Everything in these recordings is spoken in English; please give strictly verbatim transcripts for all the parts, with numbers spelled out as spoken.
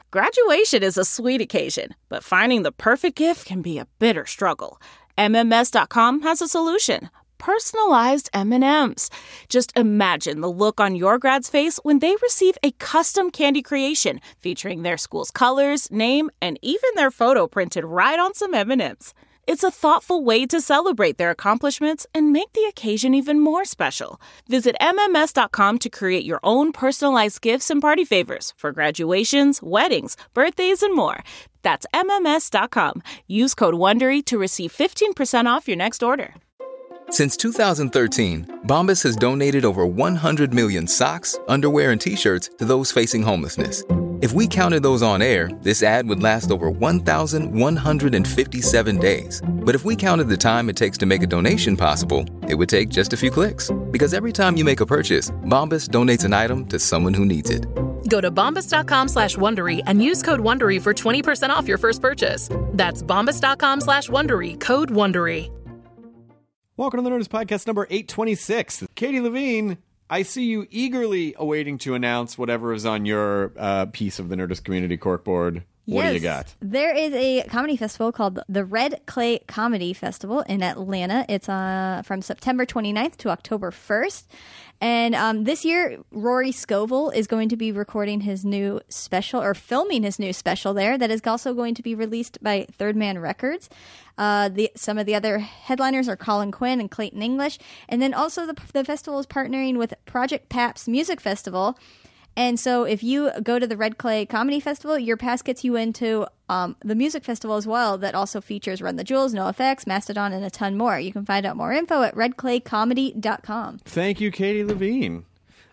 Graduation is a sweet occasion, but finding the perfect gift can be a bitter struggle. M M S dot com has a solution. Personalized M and M's. Just imagine the look on your grad's face when they receive a custom candy creation featuring their school's colors, name, and even their photo printed right on some M and M's. It's a thoughtful way to celebrate their accomplishments and make the occasion even more special. Visit M M S dot com to create your own personalized gifts and party favors for graduations, weddings, birthdays, and more. That's M M S dot com. Use code WONDERY to receive fifteen percent off your next order. Since two thousand thirteen, Bombas has donated over one hundred million socks, underwear, and T-shirts to those facing homelessness. If we counted those on air, this ad would last over one thousand one hundred fifty-seven days. But if we counted the time it takes to make a donation possible, it would take just a few clicks. Because every time you make a purchase, Bombas donates an item to someone who needs it. Go to bombas dot com slash Wondery and use code WONDERY for twenty percent off your first purchase. That's bombas dot com slash Wondery, code WONDERY. Welcome to the Nerdist Podcast number eight twenty-six. Katie Levine, I see you eagerly awaiting to announce whatever is on your uh, piece of the Nerdist Community Corkboard. What yes, do you got? There is a comedy festival called the Red Clay Comedy Festival in Atlanta. It's uh, from September twenty-ninth to October first. And um, this year, Rory Scovel is going to be recording his new special, or filming his new special there, that is also going to be released by Third Man Records. Uh, the, some of the other headliners are Colin Quinn and Clayton English. And then also the, the festival is partnering with Project Paps Music Festival. And so if you go to the Red Clay Comedy Festival, your pass gets you into um, the music festival as well, that also features Run the Jewels, NoFX, Mastodon, and a ton more. You can find out more info at red clay comedy dot com. Thank you, Katie Levine.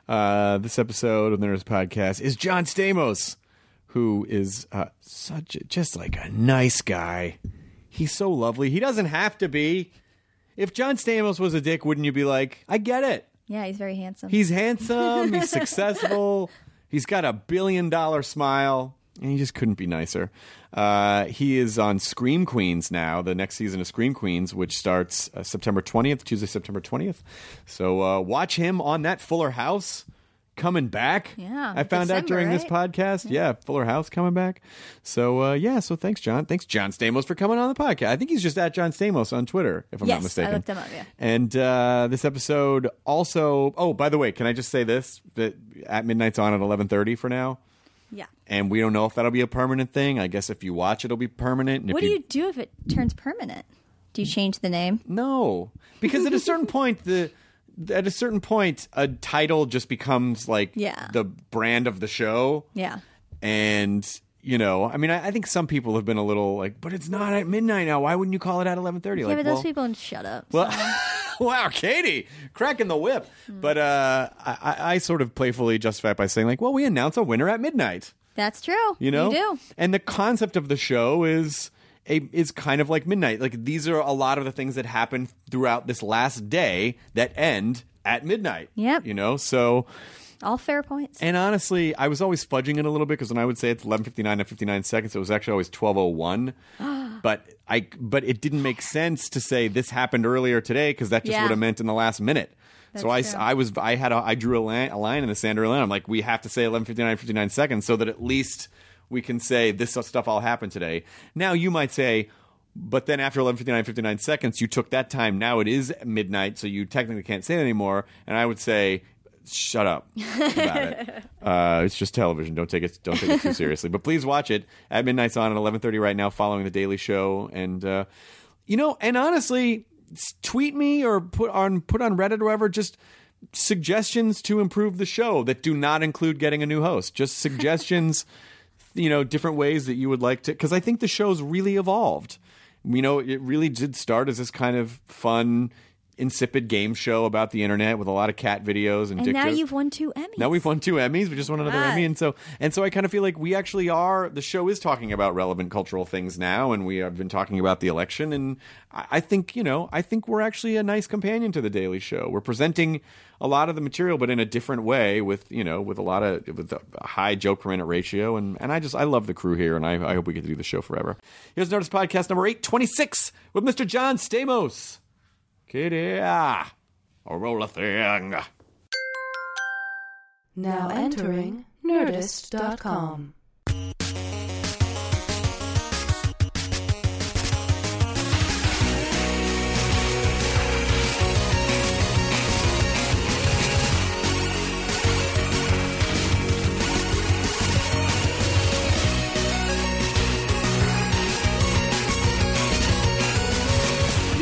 Uh, this episode of the Nerdist Podcast is John Stamos, who is uh, such a, just like a nice guy. He's so lovely. He doesn't have to be. If John Stamos was a dick, wouldn't you be like, I get it? Yeah, he's very handsome. He's handsome. He's successful. He's got a billion dollar smile. And he just couldn't be nicer. Uh, he is on Scream Queens now, the next season of Scream Queens, which starts uh, September twentieth, Tuesday, September twentieth. So uh, watch him on that Fuller House coming back. Yeah. I found December, out during right? this podcast. Yeah. yeah, Fuller House coming back. So, uh, yeah, so thanks, John. Thanks, John Stamos, for coming on the podcast. I think he's just at John Stamos on Twitter, if I'm yes, not mistaken. I looked him up, yeah. And uh, this episode also... Oh, by the way, can I just say this? That At Midnight's on at eleven thirty for now. Yeah. And we don't know if that'll be a permanent thing. I guess if you watch it, it'll be permanent. And What if do you do if it turns permanent? Do you change the name? No. Because at a certain point, the... At a certain point, a title just becomes like Yeah. the brand of the show. Yeah. And, you know, I mean, I, I think some people have been a little like, but it's not at midnight now. Why wouldn't you call it at eleven thirty? Yeah, Like, but well, those people shut up. well, so. wow, Katie, cracking the whip. Hmm. But uh, I, I I sort of playfully justify it by saying, like, well, we announce a winner at midnight. That's true. You know? You do. And the concept of the show is... A, is kind of like midnight. Like, these are a lot of the things that happen throughout this last day that end at midnight. Yep. You know, so... All fair points. And honestly, I was always fudging it a little bit, because when I would say it's eleven fifty-nine and fifty-nine seconds, it was actually always twelve oh one. but I, but it didn't make sense to say this happened earlier today, because that just Yeah. would have meant in the last minute. That's so I, true. I was I had a, I drew a line, a line in the sand early on. I'm like, we have to say eleven fifty-nine, fifty-nine seconds, so that at least we can say this stuff all happened today. Now you might say, but then after eleven fifty-nine, fifty-nine seconds, you took that time. Now it is midnight, so you technically can't say it anymore. And I would say, shut up about it. Uh, it's just television. Don't take it. Don't take it too seriously. But please watch it. At Midnight's on at eleven thirty right now, following the Daily Show. And uh, you know, and honestly, s- tweet me or put on put on Reddit or whatever. Just suggestions to improve the show that do not include getting a new host. Just suggestions. You know, different ways that you would like to. Because I think the show's really evolved. You know, it really did start as this kind of fun, insipid game show about the internet with a lot of cat videos and, and dick now jokes. you've won two Emmys. Now we've won two Emmys. We just won another Right. Emmy, and so and so I kind of feel like we actually are. The show is talking about relevant cultural things now, and we have been talking about the election. And I, I think you know, I think we're actually a nice companion to the Daily Show. We're presenting a lot of the material, but in a different way, with you know, with a lot of with a high joke per minute ratio. And and I just I love the crew here, and I, I hope we get to do the show forever. Here's Nerdist Podcast number eight twenty-six with Mister John Stamos. Kitty, ah. Or roll a thing. Now entering Nerdist dot com.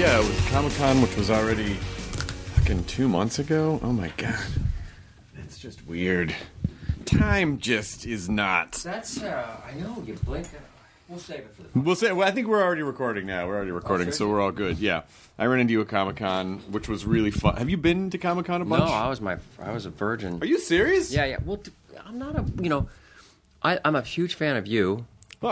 yeah, it was Comic-Con, which was already fucking two months ago. Oh my god. That's just weird. Time just is not. That's, uh, I know, you blink. Uh, we'll save it for the We'll say. Well, I think we're already recording now. We're already recording, Oh, so we're all good. Yeah, I ran into you at Comic Con, which was really fun. Have you been to Comic Con a bunch? No, I was my, I was a virgin. Are you serious? Yeah, yeah. Well, t- I'm not a, you know, I, I'm a huge fan of you.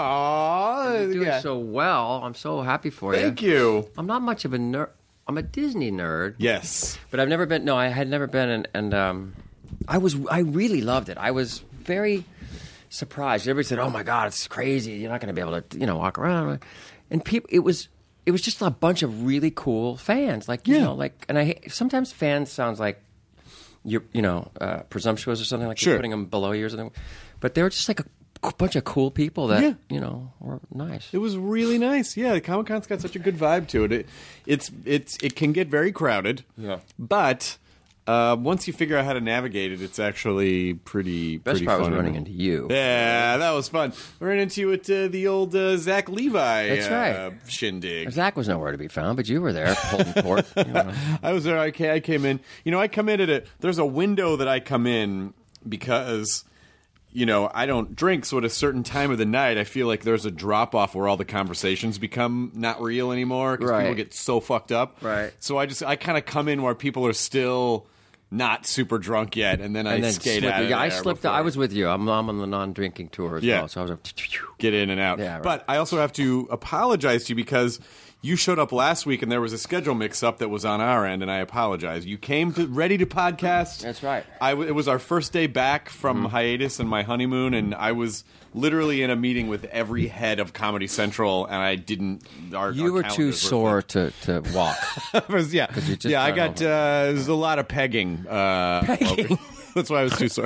Aww, You're doing yeah. so well. I'm so happy for you. Thank you. I'm not much of a nerd. I'm a Disney nerd. Yes. But I've never been. No, I had never been, and, and um, I was. I really loved it. I was very surprised. Everybody said, "Oh my God, it's crazy! You're not going to be able to, you know, walk around." And people, it was. It was just a bunch of really cool fans, like you Yeah. know, like, and I sometimes fans sounds like you're, you know, uh, presumptuous or something like Sure. you're putting them below you or something. But they were just like a bunch of cool people that Yeah. you know were nice. It was really nice. Yeah, Comic Con's got such a good vibe to it. it it's it's it can get very crowded. Yeah. But uh, once you figure out how to navigate it, it's actually pretty Best pretty part fun. was running into you. Yeah, that was fun. We ran into you at uh, the old uh, Zach Levi That's uh, right. shindig. Zach was nowhere to be found, but you were there holding court. You know. I was there. I ca- I came in. You know, I come in at a. There's a window that I come in because, you know, I don't drink. So at a certain time of the night, I feel like there's a drop off where all the conversations become not real anymore because Right. people get so fucked up. Right. So I just I kind of come in where people are still not super drunk yet, and then I And then skate slip- out. Of yeah, I there slipped. before. I was with you. I'm, I'm on the non-drinking tour as Yeah. well, so I was like, Get in and out. Yeah, right. But I also have to apologize to you because you showed up last week and there was a schedule mix-up that was on our end, and I apologize. You came to ready to podcast. That's right. I w- it was our first day back from Mm-hmm. hiatus and my honeymoon, and I was literally in a meeting with every head of Comedy Central, and I didn't. Our, you our were too calendars sore to, to walk. It was- yeah, you just- yeah. I I got don't uh, there's a lot of pegging. Uh, Pegging? That's why I was too sore.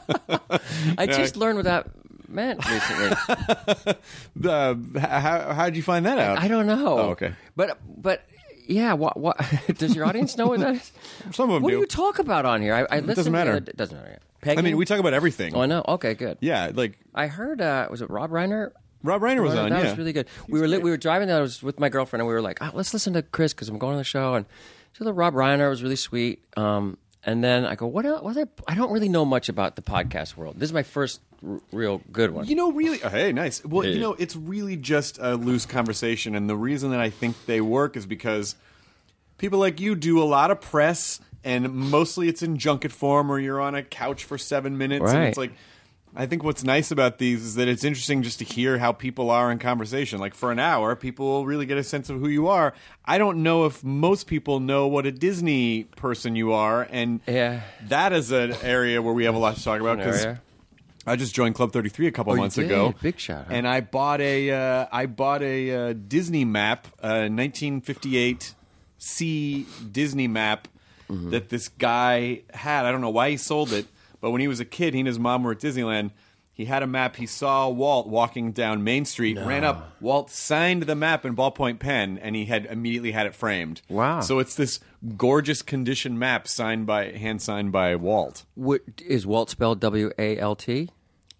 I just learned what that meant recently. uh, how how'd you find that out? I don't know. Oh, okay. But but yeah, what what does your audience know what that is? Some of them What do. do you talk about on here? I, I listened doesn't to matter. the other- It doesn't matter. Pegging? I mean, we talk about everything. Oh, I know. Okay, good. Yeah, like I heard. Uh, was it Rob Reiner? Rob Reiner was on. That yeah, was really good. We were li- we were driving there. I was with my girlfriend, and we were like, oh, "Let's listen to Chris because I'm going on the show." And so the Rob Reiner was really sweet. Um, and then I go, "What? Else? What? Are, I don't really know much about the podcast world. This is my first r- real good one." You know, really. Oh, hey, nice. Well, Hey. you know, it's really just a loose conversation, and the reason that I think they work is because people like you do a lot of press, and mostly it's in junket form, or you're on a couch for seven minutes, and Right. it's like. I think what's nice about these is that it's interesting just to hear how people are in conversation. Like for an hour, people will really get a sense of who you are. I don't know if most people know what a Disney person you are, and Yeah. that is an area where we have a lot to talk about An because area. I just joined Club thirty-three a couple Oh, you months did? ago. Big shot, huh? And I bought a uh, I bought a uh, Disney map, a nineteen fifty-eight C Disney map Mm-hmm. that this guy had. I don't know why he sold it, but when he was a kid, he and his mom were at Disneyland. He had a map. He saw Walt walking down Main Street, ran up. Walt signed the map in ballpoint pen, and he had immediately had it framed. Wow. So it's this gorgeous condition map signed by hand signed by Walt. What, is Walt spelled W A L T?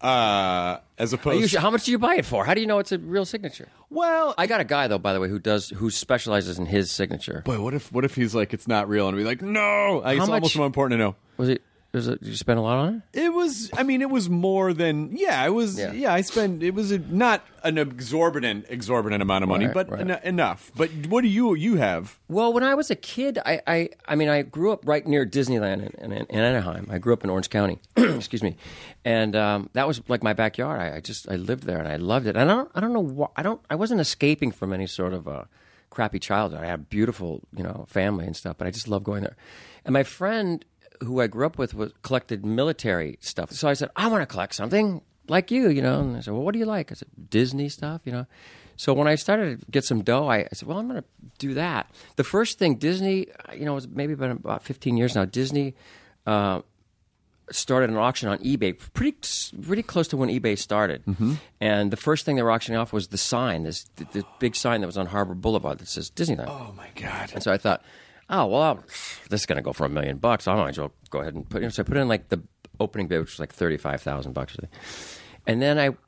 Uh, as opposed How much do you buy it for? How do you know it's a real signature? well, I got a guy though, by the way, who does who specializes in his signature. boy, what if what if he's like it's not real and be like no? It's How much- almost more important to know. Was it? Was it? Did you spend a lot on it? It was. I mean, it was more than. Yeah, it was. Yeah, Yeah. I spent. It was a, not an exorbitant, exorbitant amount of money, Right, but right. en- enough. But what do you you have? Well, when I was a kid, I, I, I mean, I grew up right near Disneyland in, in, in Anaheim. I grew up in Orange County, excuse me, and um, that was like my backyard. I, I just I lived there and I loved it. And I don't I don't know why I don't I wasn't escaping from any sort of a crappy childhood. I had a beautiful you know family and stuff, but I just loved going there. And my friend who I grew up with was collected military stuff, so I said I want to collect something like you, you know. And I said, well, what do you like? I said Disney stuff, you know. So when I started to get some dough, I, I said, well, I'm going to do that. The first thing, Disney, you know, it's maybe been about fifteen years now. Disney uh, started an auction on eBay, pretty pretty close to when eBay started. Mm-hmm. And the first thing they were auctioning off was the sign, this, this big sign that was on Harbor Boulevard that says Disneyland. Oh my god! And so I thought, oh, well, I'll, this is going to go for a million bucks. I might as well go ahead and put in. So I put in like the opening bid, which was like thirty-five thousand bucks. And then I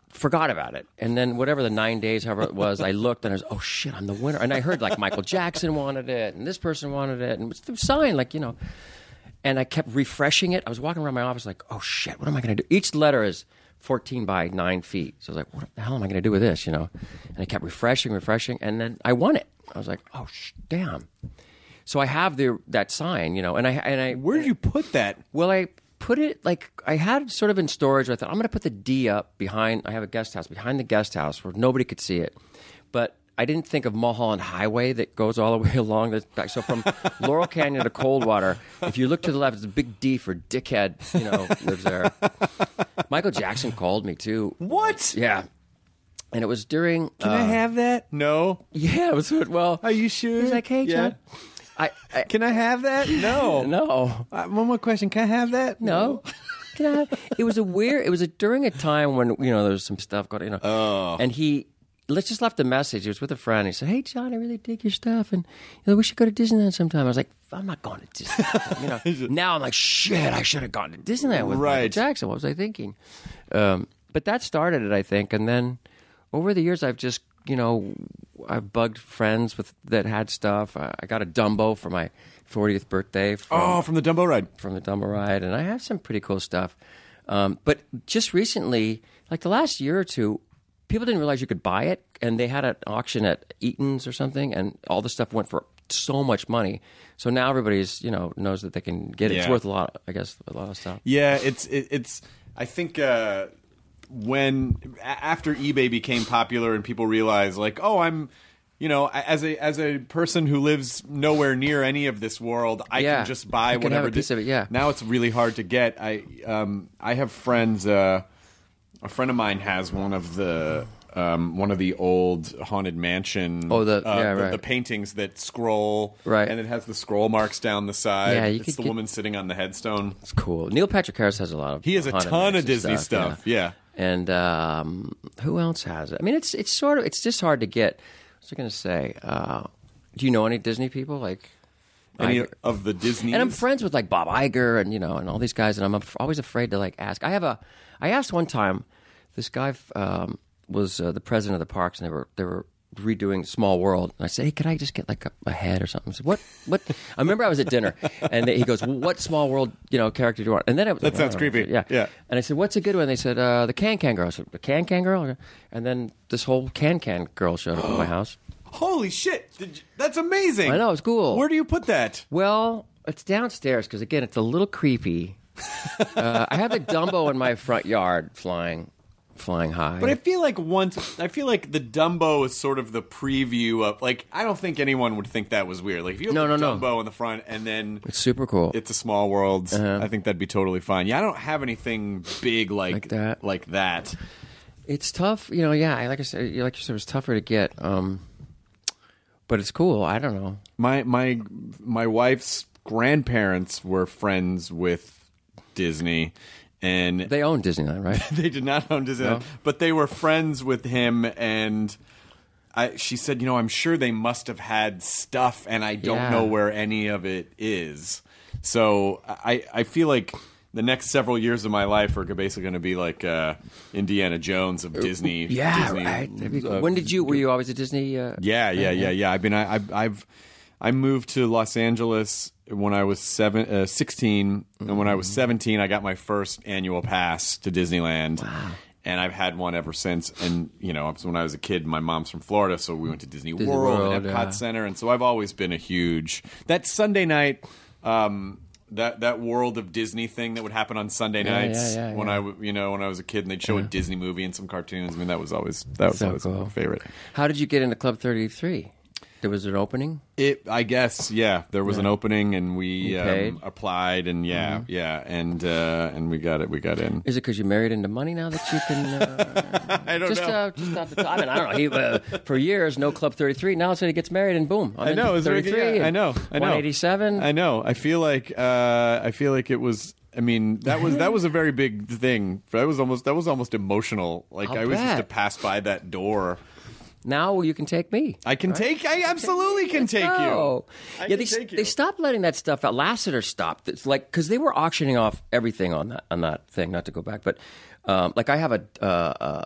forgot about it. And then whatever the nine days, however it was, I looked and I was, oh shit, I'm the winner. And I heard like Michael Jackson wanted it, and this person wanted it, and it was the sign, like you know. And I kept refreshing it. I was walking around my office like, oh shit, what am I going to do? Each letter is fourteen by nine feet. So I was like, what the hell am I going to do with this? You know. And I kept refreshing, refreshing, and then I won it. I was like, oh sh- damn. So I have the that sign, you know, and I and I. Where did you put that? Well, I put it like I had sort of in storage. I thought I'm going to put the D up behind. I have a guest house behind the guest house where nobody could see it, but I didn't think of Mulholland Highway that goes all the way along the back. So from Laurel Canyon to Coldwater, if you look to the left, it's a big D for dickhead. You know, lives there. Michael Jackson called me too. What? Yeah. And it was during. Can uh, I have that? No. Yeah, it was. Well, Are you sure? he's like, hey, Yeah. John. I, I Can I have that? No. no. Uh, one more question. Can I have that? No. Can I have, it was a weird. It was a, during a time when you know there was some stuff going. You know. Oh. And he. Let's just left a message. He was with a friend. He said, "Hey, John, I really dig your stuff, and you know, we should go to Disneyland sometime." I was like, "I'm not going to Disneyland." You know, now I'm like, "Shit, I should have gone to Disneyland with Right. Michael Jackson." What was I thinking? Um, but that started it, I think, and then over the years, I've just, you know, I've bugged friends with that had stuff. I, I got a Dumbo for my fortieth birthday. From, Oh, from the Dumbo ride. from the Dumbo ride, and I have some pretty cool stuff. Um, but just recently, like the last year or two, people didn't realize you could buy it, and they had an auction at Eaton's or something, and all the stuff went for so much money. So now everybody's, you know, knows that they can get it. It's Yeah. worth a lot, I guess, a lot of stuff. Yeah, it's it, it's. I think uh, when a- after eBay became popular and people realized, like, oh, I'm, you know, as a as a person who lives nowhere near any of this world, I Yeah. can just buy You can whatever. have a piece thi- of it, yeah. Now it's really hard to get. I um I have friends. Uh, a friend of mine has one of the. Um, one of the old haunted mansion. Oh, the- uh, yeah, the, right. the paintings that scroll, Right. and it has the scroll marks down the side. Yeah, you it's could the get- woman sitting on the headstone. It's cool. Neil Patrick Harris has a lot of. He has a haunted ton of mansion Disney stuff. Yeah. And um, who else has it? I mean, it's it's sort of it's just hard to get. What's I going to say? Uh, do you know any Disney people like? Any Iger? of the Disney. And I'm friends with like Bob Iger and you know and all these guys, and I'm af- always afraid to like ask. I have a. I asked one time. This guy um, was uh, the president of the parks, and they were they were redoing Small World. And I said, "Hey, could I just get like a, a head or something?" I said, "What? What?" I remember I was at dinner, and he goes, well, "What Small World, you know, character do you want?" And then I was That like, sounds "Oh, creepy." Yeah, Yeah. And I said, "What's a good one?" They said, uh, "The Can Can Girl." I said, "The Can Can Girl?" And then this whole Can Can Girl showed up at my house. Holy shit! Did you- that's amazing. I know, it's cool. Where do you put that? Well, it's downstairs because again, it's a little creepy. uh, I have the Dumbo in my front yard flying. Flying high. But I feel like once I feel like the Dumbo is sort of the preview of like I don't think anyone would think that was weird. Like if you have No, the no, no. Dumbo in the front and then It's super cool. it's a Small World, Uh-huh. I think that'd be totally fine. Yeah, I don't have anything big like, Like that. Like that. It's tough, you know. Yeah, I- like I said, like you said, it was tougher to get. Um, but it's cool. I don't know. My my my wife's grandparents were friends with Disney. And They own Disneyland, right? they did not own Disneyland, No? but they were friends with him. And I, she said, you know, I'm sure they must have had stuff, and I don't Yeah. know where any of it is. So I, I feel like the next several years of my life are basically going to be like uh, Indiana Jones of Disney. Yeah, Disney, right. That'd be cool. uh, when did you? Were you always a Disney? Uh, Yeah, yeah, yeah, yeah. I've been. I, I've. I've I moved to Los Angeles when I was seven, uh, sixteen, and when I was seventeen, I got my first annual pass to Disneyland. Wow. And I've had one ever since. And, you know, when I was a kid, my mom's from Florida, so we went to Disney, Disney World, World, and Epcot yeah. Center. And so I've always been a huge... That Sunday night... Um, that that World of Disney thing that would happen on Sunday Yeah, nights yeah, yeah, when yeah. I w- you know when I was a kid and they'd show a Disney movie and some cartoons. I mean that was always that was So always cool. my favorite. How did you get into Club thirty-three? There was an opening. It, I guess, yeah. There was an opening, and we You paid? um, applied, and yeah, yeah, and uh, and we got it. We got in. Is it because you married into money now that you can? Uh, I don't just, know. uh, just off the top. I mean, I don't know. He, uh, for years, no Club thirty-three. Now it's that he gets married, and boom, I'm I know. into It's very- thirty-three. yeah, I and know. I know. one eighty-seven. I know. I feel like uh, I feel like it was. I mean, that was that was a very big thing. That was almost that was almost emotional. Like I'll I was just to bet. pass by that door. Now you can take me. I can take. I absolutely can take Oh, you. I yeah. can They, take you. they stopped letting that stuff out. Lassiter stopped. It's like because they were auctioning off everything on that on that thing. Not to go back, but um, like I have a uh, uh,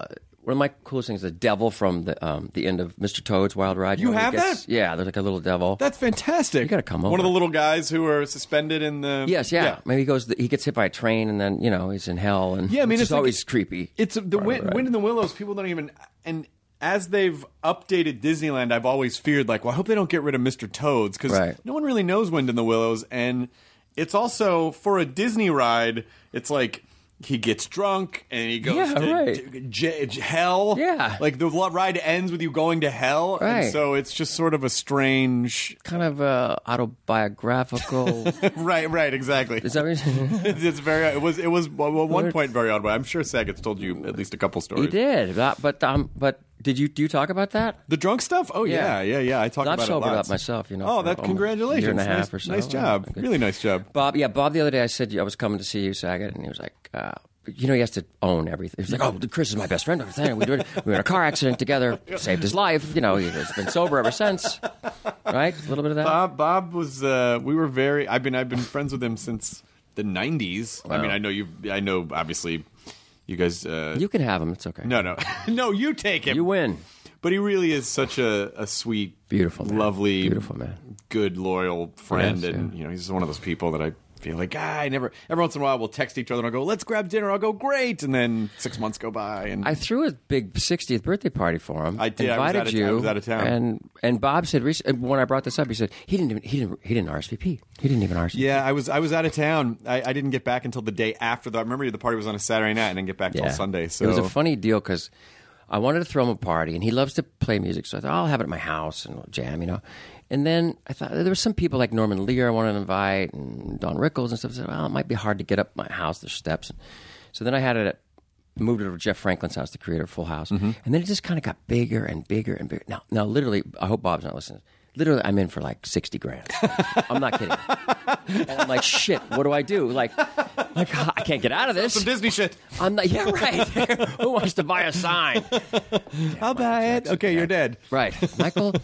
One of my coolest things is the devil from the um, the end of Mister Toad's Wild Ride. You know, have he gets, that? Yeah, there's like a little devil. That's fantastic. You got to come over. One of the little guys who are suspended in the. Yes, yeah. Maybe he goes. He gets hit by a train, and then you know he's in hell. And Yeah, I mean, it's it's like- always creepy. It's the wind, right. wind in the Willows. People don't even. And as they've updated Disneyland, I've always feared, like, well, I hope they don't get rid of Mister Toads because Right. no one really knows Wind in the Willows. And it's also, for a Disney ride, it's like he gets drunk and he goes Yeah, to right. d- j- j- hell. Yeah. Like the lo- ride ends with you going to hell. Right. And so it's just sort of a strange. Kind of uh, autobiographical. right, right, exactly. Is that what you're saying? It's very. It was. It was at one point very odd. But I'm sure Saggett's told you at least a couple stories. He did, but but, um, but did you do you talk about that? The drunk stuff? Oh yeah, Yeah. yeah, yeah. I talked I've about it sobered lots. up myself, you know. Oh, for that almost congratulations! A year and a half nice, or so. nice job. Okay. Really nice job. Bob, yeah, Bob. The other day, I said I was coming to see you, Saget, and he was like, uh, you know, he has to own everything. He was like, oh, Chris is my best friend. We were in a car accident together, saved his life. You know, he's been sober ever since. Right? A little bit of that. Bob, Bob was. Uh, we were very. I've been. I've been friends with him since the nineties. I Wow. mean, I know you. I know, obviously, you guys. Uh, You can have him. It's okay. no, no, no. You take him. You win. But he really is such a, a sweet, Beautiful man. lovely, Beautiful man. good, loyal friend, Yes, and yeah. you know, he's just one of those people that I feel like ah, I never. Every once in a while, we'll text each other and I'll go, "Let's grab dinner." I'll go, "Great," and then six months go by, and I threw a big sixtieth birthday party for him. I did. I was Invited out of- you. I was out of town. And and Bob said rec- when I brought this up, he said he didn't even, he didn't he didn't R S V P. He didn't even R S V P. yeah, I was I was out of town. I, I didn't get back until the day after. The, I remember the party was on a Saturday night, and didn't get back till Sunday. So it was a funny deal because I wanted to throw him a party, and he loves to play music. So I thought I'll have it at my house and we'll jam, you know. And then I thought there were some people like Norman Lear I wanted to invite, and Don Rickles and stuff. I said, well, it might be hard to get up my house. There's steps. And so then I had it at, moved it over to Jeff Franklin's house, the creator of Full House, Mm-hmm. and then it just kind of got bigger and bigger and bigger. Now, now, literally, I hope Bob's not listening. Literally, I'm in for like sixty grand. I'm not kidding. And I'm like, shit. What do I do? Like, like I can't get out of this. some Disney shit. I'm not. Yeah, right. Who wants to buy a sign? I'll buy it. Okay, you're dead. Right, Michael.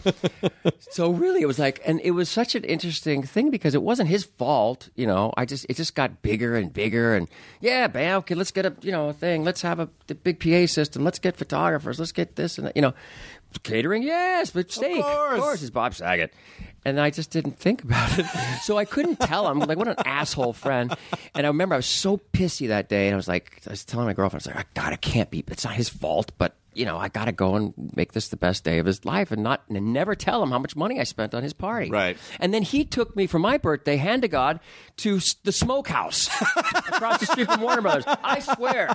So really, it was like, and it was such an interesting thing because it wasn't his fault. You know, I just it just got bigger and bigger, and yeah, bam. Okay, let's get a you know a thing. Let's have a the big P A system. Let's get photographers. Let's get this and that, you know. Catering, yes, but steak, course. of course, is Bob Saget. And I just didn't think about it. So I couldn't tell him. Like, what an asshole friend. And I remember I was so pissy that day. And I was like, I was telling my girlfriend, I was like, God, it can't be. It's not his fault. But, you know, I got to go and make this the best day of his life and not and never tell him how much money I spent on his party. Right. And then he took me for my birthday, hand to God, to s- the smokehouse across the street from Warner Brothers. I swear.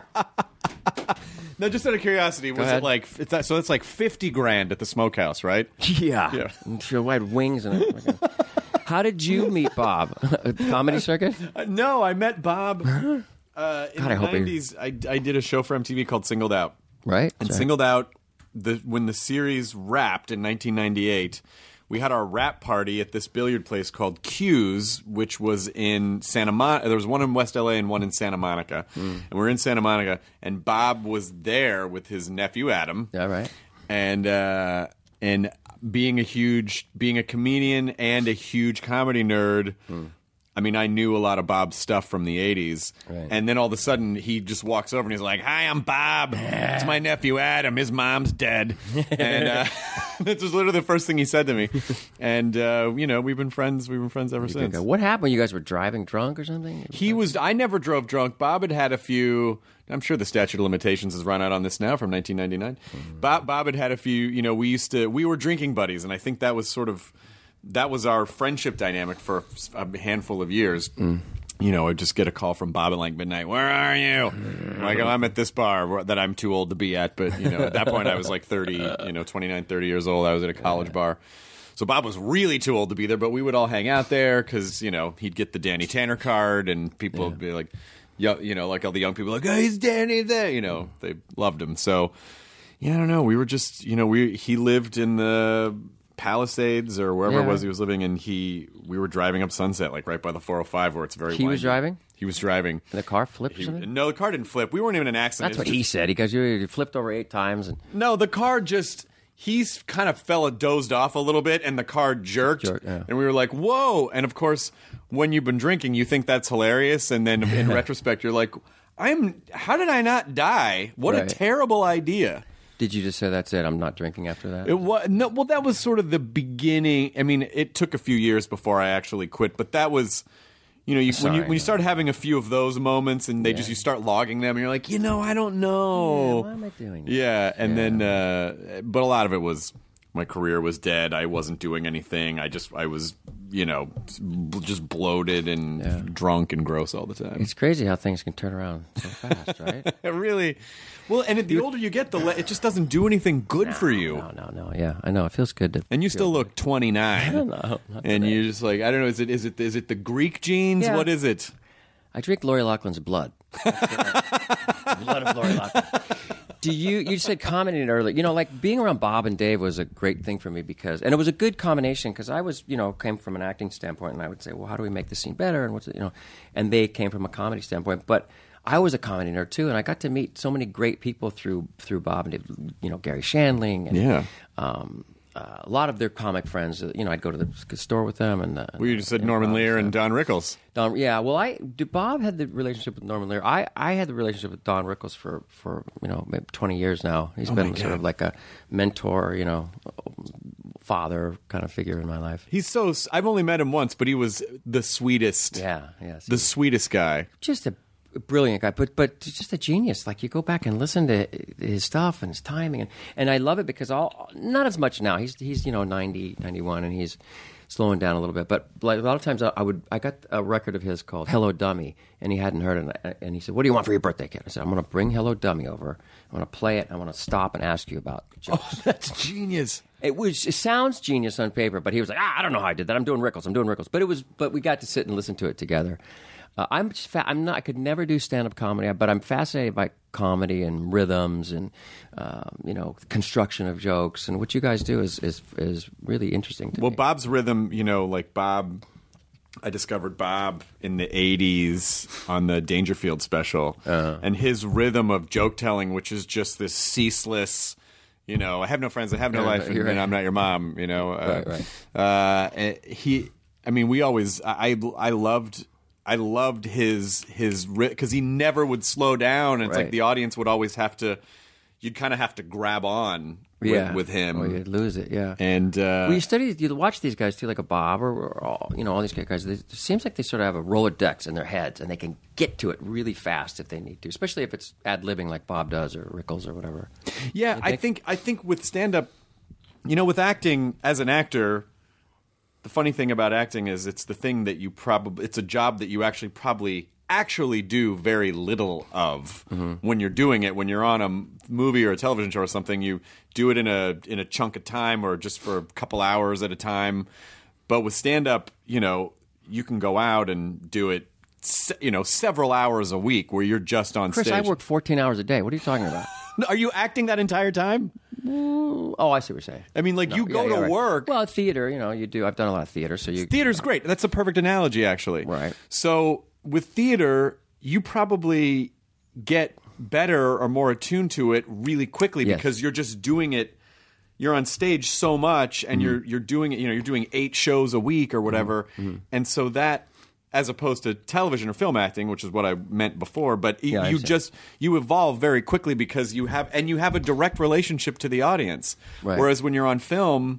Now, just out of curiosity, was ahead. it like it's that, so? It's like fifty grand at the smokehouse, right? Yeah. Yeah. I'm sure I had wings and it. How did you meet Bob? Comedy circuit? Uh, no, I met Bob uh, in God, the I hope he- nineties. I, I did a show for M T V called Singled Out. Right? And Sorry. Singled Out, the when the series wrapped in nineteen ninety-eight, we had our wrap party at this billiard place called Q's, which was in Santa Monica. There was one in West L A and one in Santa Monica. Hmm. And we were in Santa Monica, and Bob was there with his nephew Adam. Yeah, right. And uh, and being a huge, being a comedian and a huge comedy nerd. I mean, I knew a lot of Bob's stuff from the eighties. Right. And then all of a sudden, he just walks over and he's like, hi, I'm Bob. It's my nephew, Adam. His mom's dead. And uh, this was literally the first thing he said to me. And, uh, you know, we've been friends. We've been friends ever since. Okay. What happened? You guys were driving drunk or something? He was, I never drove drunk. Bob had had a few, I'm sure the statute of limitations has run out on this now from nineteen ninety-nine. Mm. Bob, Bob had had a few, you know, we used to, we were drinking buddies. And I think that was sort of, that was our friendship dynamic for a handful of years. Mm. You know, I'd just get a call from Bob at like midnight. Where are you? And I go, I'm at this bar where- that I'm too old to be at. But, you know, at that point I was like thirty, you know, twenty-nine, thirty years old. I was at a college bar. So Bob was really too old to be there, but we would all hang out there because, you know, he'd get the Danny Tanner card and people would be like, yo- you know, like all the young people like, oh, he's Danny there. You know, they loved him. So, yeah, I don't know. We were just, you know, we he lived in the Palisades or wherever Yeah. it was he was living, and he we were driving up Sunset, like right by the four oh five where it's very He was windy. driving? He was driving. The car flipped or He- something? no, the car didn't flip. We weren't even in an accident. That's It was what he just- said. Because you, you flipped over eight times. And No, the car just he's kind of fell dozed off a little bit, and the car jerked, Jerked, yeah. and we were like, "Whoa!" And of course, when you've been drinking, you think that's hilarious, and then in retrospect, you're like, "I'm how did I not die? What Right. a terrible idea!" Did you just say that's it? I'm not drinking after that. It was no. Well, that was sort of the beginning. I mean, it took a few years before I actually quit, but that was, you know, you, Sorry, when you when you no. start having a few of those moments, and they Yeah. just you start logging them, and you're like, you know, I don't know. Yeah, why am I doing that? Yeah, and Yeah. then, uh, but a lot of it was my career was dead. I wasn't doing anything. I just I was, you know, just bloated and Yeah. drunk and gross all the time. It's crazy how things can turn around so fast, right? It really, well, and the older you get, the le- it just doesn't do anything good for you. No, no, no. Yeah, I know. It feels good to. And you still look twenty-nine. No, not And today. you're just like, I don't know, is it is it is it the Greek genes? Yeah. What is it? I drink Lori Loughlin's blood. Blood of Lori Loughlin. Do you? You said commenting earlier. You know, like being around Bob and Dave was a great thing for me because, and it was a good combination because I was, you know, came from an acting standpoint, and I would say, well, how do we make the scene better? And what's it, you know, and they came from a comedy standpoint, but. I was a comedy nerd too, and I got to meet so many great people through through Bob and Dave. You know, Gary Shandling, and Yeah. um, uh, a lot of their comic friends. uh, You know, I'd go to the store with them, and uh, Well, you just said and Norman Bob, Lear so- and Don Rickles. Don, yeah, well, I do, Bob had the relationship with Norman Lear. I, I had the relationship with Don Rickles for, for you know maybe twenty years now. He's Oh my been sort God. of like a mentor, you know, father kind of figure in my life. He's so. I've only met him once, but he was the sweetest. Yeah, yes, The sweetest guy. just a brilliant guy, but but just a genius. Like you go back and listen to his stuff and his timing, and, and I love it because all not as much now. He's he's you know ninety, ninety-one, and he's slowing down a little bit. But like a lot of times I, I would I got a record of his called Hello Dummy, and he hadn't heard it, and, and he said, "What do you want for your birthday, kid?" I said, "I'm going to bring Hello Dummy over. I'm going to play it. I want to stop and ask you about jokes." Oh, that's genius. It was. It sounds genius on paper, but he was like, ah, I don't know how I did that. I'm doing Rickles. I'm doing Rickles. But it was. But we got to sit and listen to it together. Uh, I'm just. Fa- I'm not. I could never do stand up comedy, but I'm fascinated by comedy and rhythms and um, you know construction of jokes. And what you guys do is is is really interesting to Well, me. Bob's rhythm, you know, like Bob. I discovered Bob in the eighties on the Dangerfield special, Uh-huh. and his rhythm of joke telling, which is just this ceaseless. You know, I have no friends, I have no Yeah, life, and, you're right. and I'm not your mom. You know, uh, Right, right. Uh, and he, I mean, we always, I, I I loved, I loved his his because he never would slow down. And it's like Right. the audience would always have to, you'd kind of have to grab on with, yeah. with him, or you'd lose it. Yeah. and uh, well, you study, you watch these guys too, like a Bob or, or all, you know, all these guys. They, it seems like they sort of have a Rolodex in their heads, and they can get to it really fast if they need to, especially if it's ad libbing like Bob does or Rickles or whatever. Yeah, I think I think with stand up, you know, with acting as an actor, the funny thing about acting is it's the thing that you probably it's a job that you actually probably actually do very little of when you're doing it. When you're on a m- movie or a television show or something, you do it in a in a chunk of time or just for a couple hours at a time. But with stand up, you know, you can go out and do it se- you know, several hours a week where you're just on Chris, stage. I work fourteen hours a day. What are you talking about? Are you acting that entire time? Oh, I see what you're saying. I mean, like No, you go yeah, to you're right. work. Well, theater, you know, you do. I've done a lot of theater, so you. Theater's great. That's a perfect analogy, actually. Right. So with theater, you probably get better or more attuned to it really quickly Yes. because you're just doing it. You're on stage so much, and Mm-hmm. you're you're doing it. You know, you're doing eight shows a week or whatever, Mm-hmm. and so that, as opposed to television or film acting, which is what I meant before, but y- Yeah, I you understand. just you evolve very quickly because you have and you have a direct relationship to the audience. Right. Whereas when you're on film,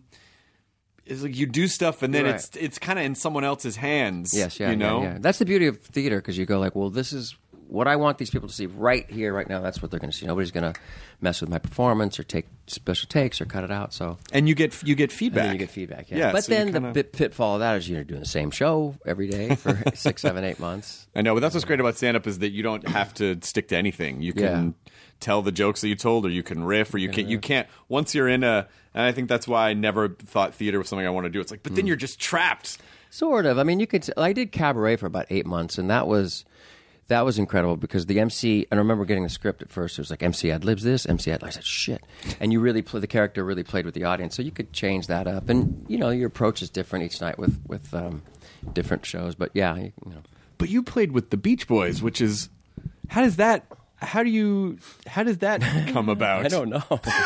it's like you do stuff and then Right. it's it's kind of in someone else's hands. Yes, yeah, you know. yeah, yeah. That's the beauty of theater because you go like, well, this is what I want these people to see right here, right now. That's what they're going to see. Nobody's going to mess with my performance or take special takes or cut it out. So And you get you get feedback. And then you get feedback, yeah. Yeah, but so you then the kinda- bit pitfall of that is you're doing the same show every day for six, seven, eight months. I know, but that's what's great about stand up is that you don't have to stick to anything. You can Yeah. tell the jokes that you told, or you can riff, or you can you can't once you're in a. And I think that's why I never thought theater was something I want to do. It's like, but Mm. then you're just trapped. Sort of. I mean, you could. I did cabaret for about eight months, and that was that was incredible because the M C. And I remember getting the script at first. It was like M C ad libs this, M C ad. I said shit, and you really play the character really played with the audience, so you could change that up. And you know, your approach is different each night with with um, different shows. But yeah, you, you know. But you played with the Beach Boys, which is how does that? How do you? How does that come about? I don't know.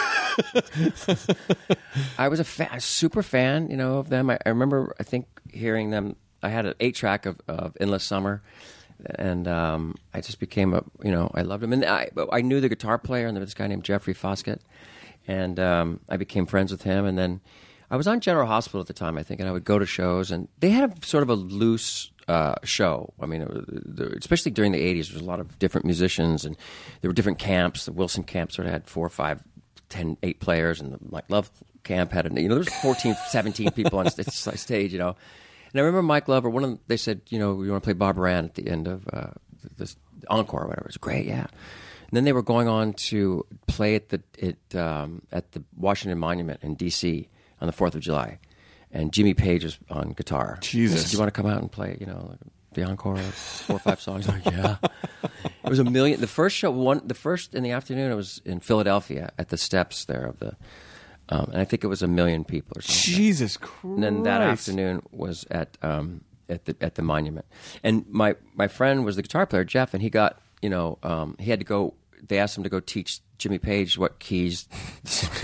I was a, fa- a super fan, you know, of them. I, I remember, I think, hearing them. I had an eight track of, of Endless Summer, and um, I just became a, you know, I loved them. And I, I knew the guitar player, and there was this guy named Jeffrey Foskett, and um, I became friends with him. And then I was on General Hospital at the time, I think, and I would go to shows, and they had a sort of a loose uh, show. I mean, it was, especially during the eighties, there was a lot of different musicians, and there were different camps. The Wilson camp sort of had four or five, ten, eight players, and the Mike Love camp had, a, you know, there was fourteen, seventeen people on st- stage, you know. And I remember Mike Love, or one of them, they said, you know, you want to play Bob Moran at the end of uh, this encore or whatever. It was great, yeah. And then they were going on to play at the it, um, at the Washington Monument in D C on the fourth of July. And Jimmy Page was on guitar. Jesus. Said, do you want to come out and play, you know, like the encore, four or five songs? I'm like, yeah. It was a million. The first show, one, the first in the afternoon, it was in Philadelphia at the steps there of the, um, and I think it was a million people or something. Jesus Christ. And then that afternoon was at um, at the at the monument. And my, my friend was the guitar player, Jeff, and he got, you know, um, he had to go, they asked him to go teach Jimmy Page what keys. So he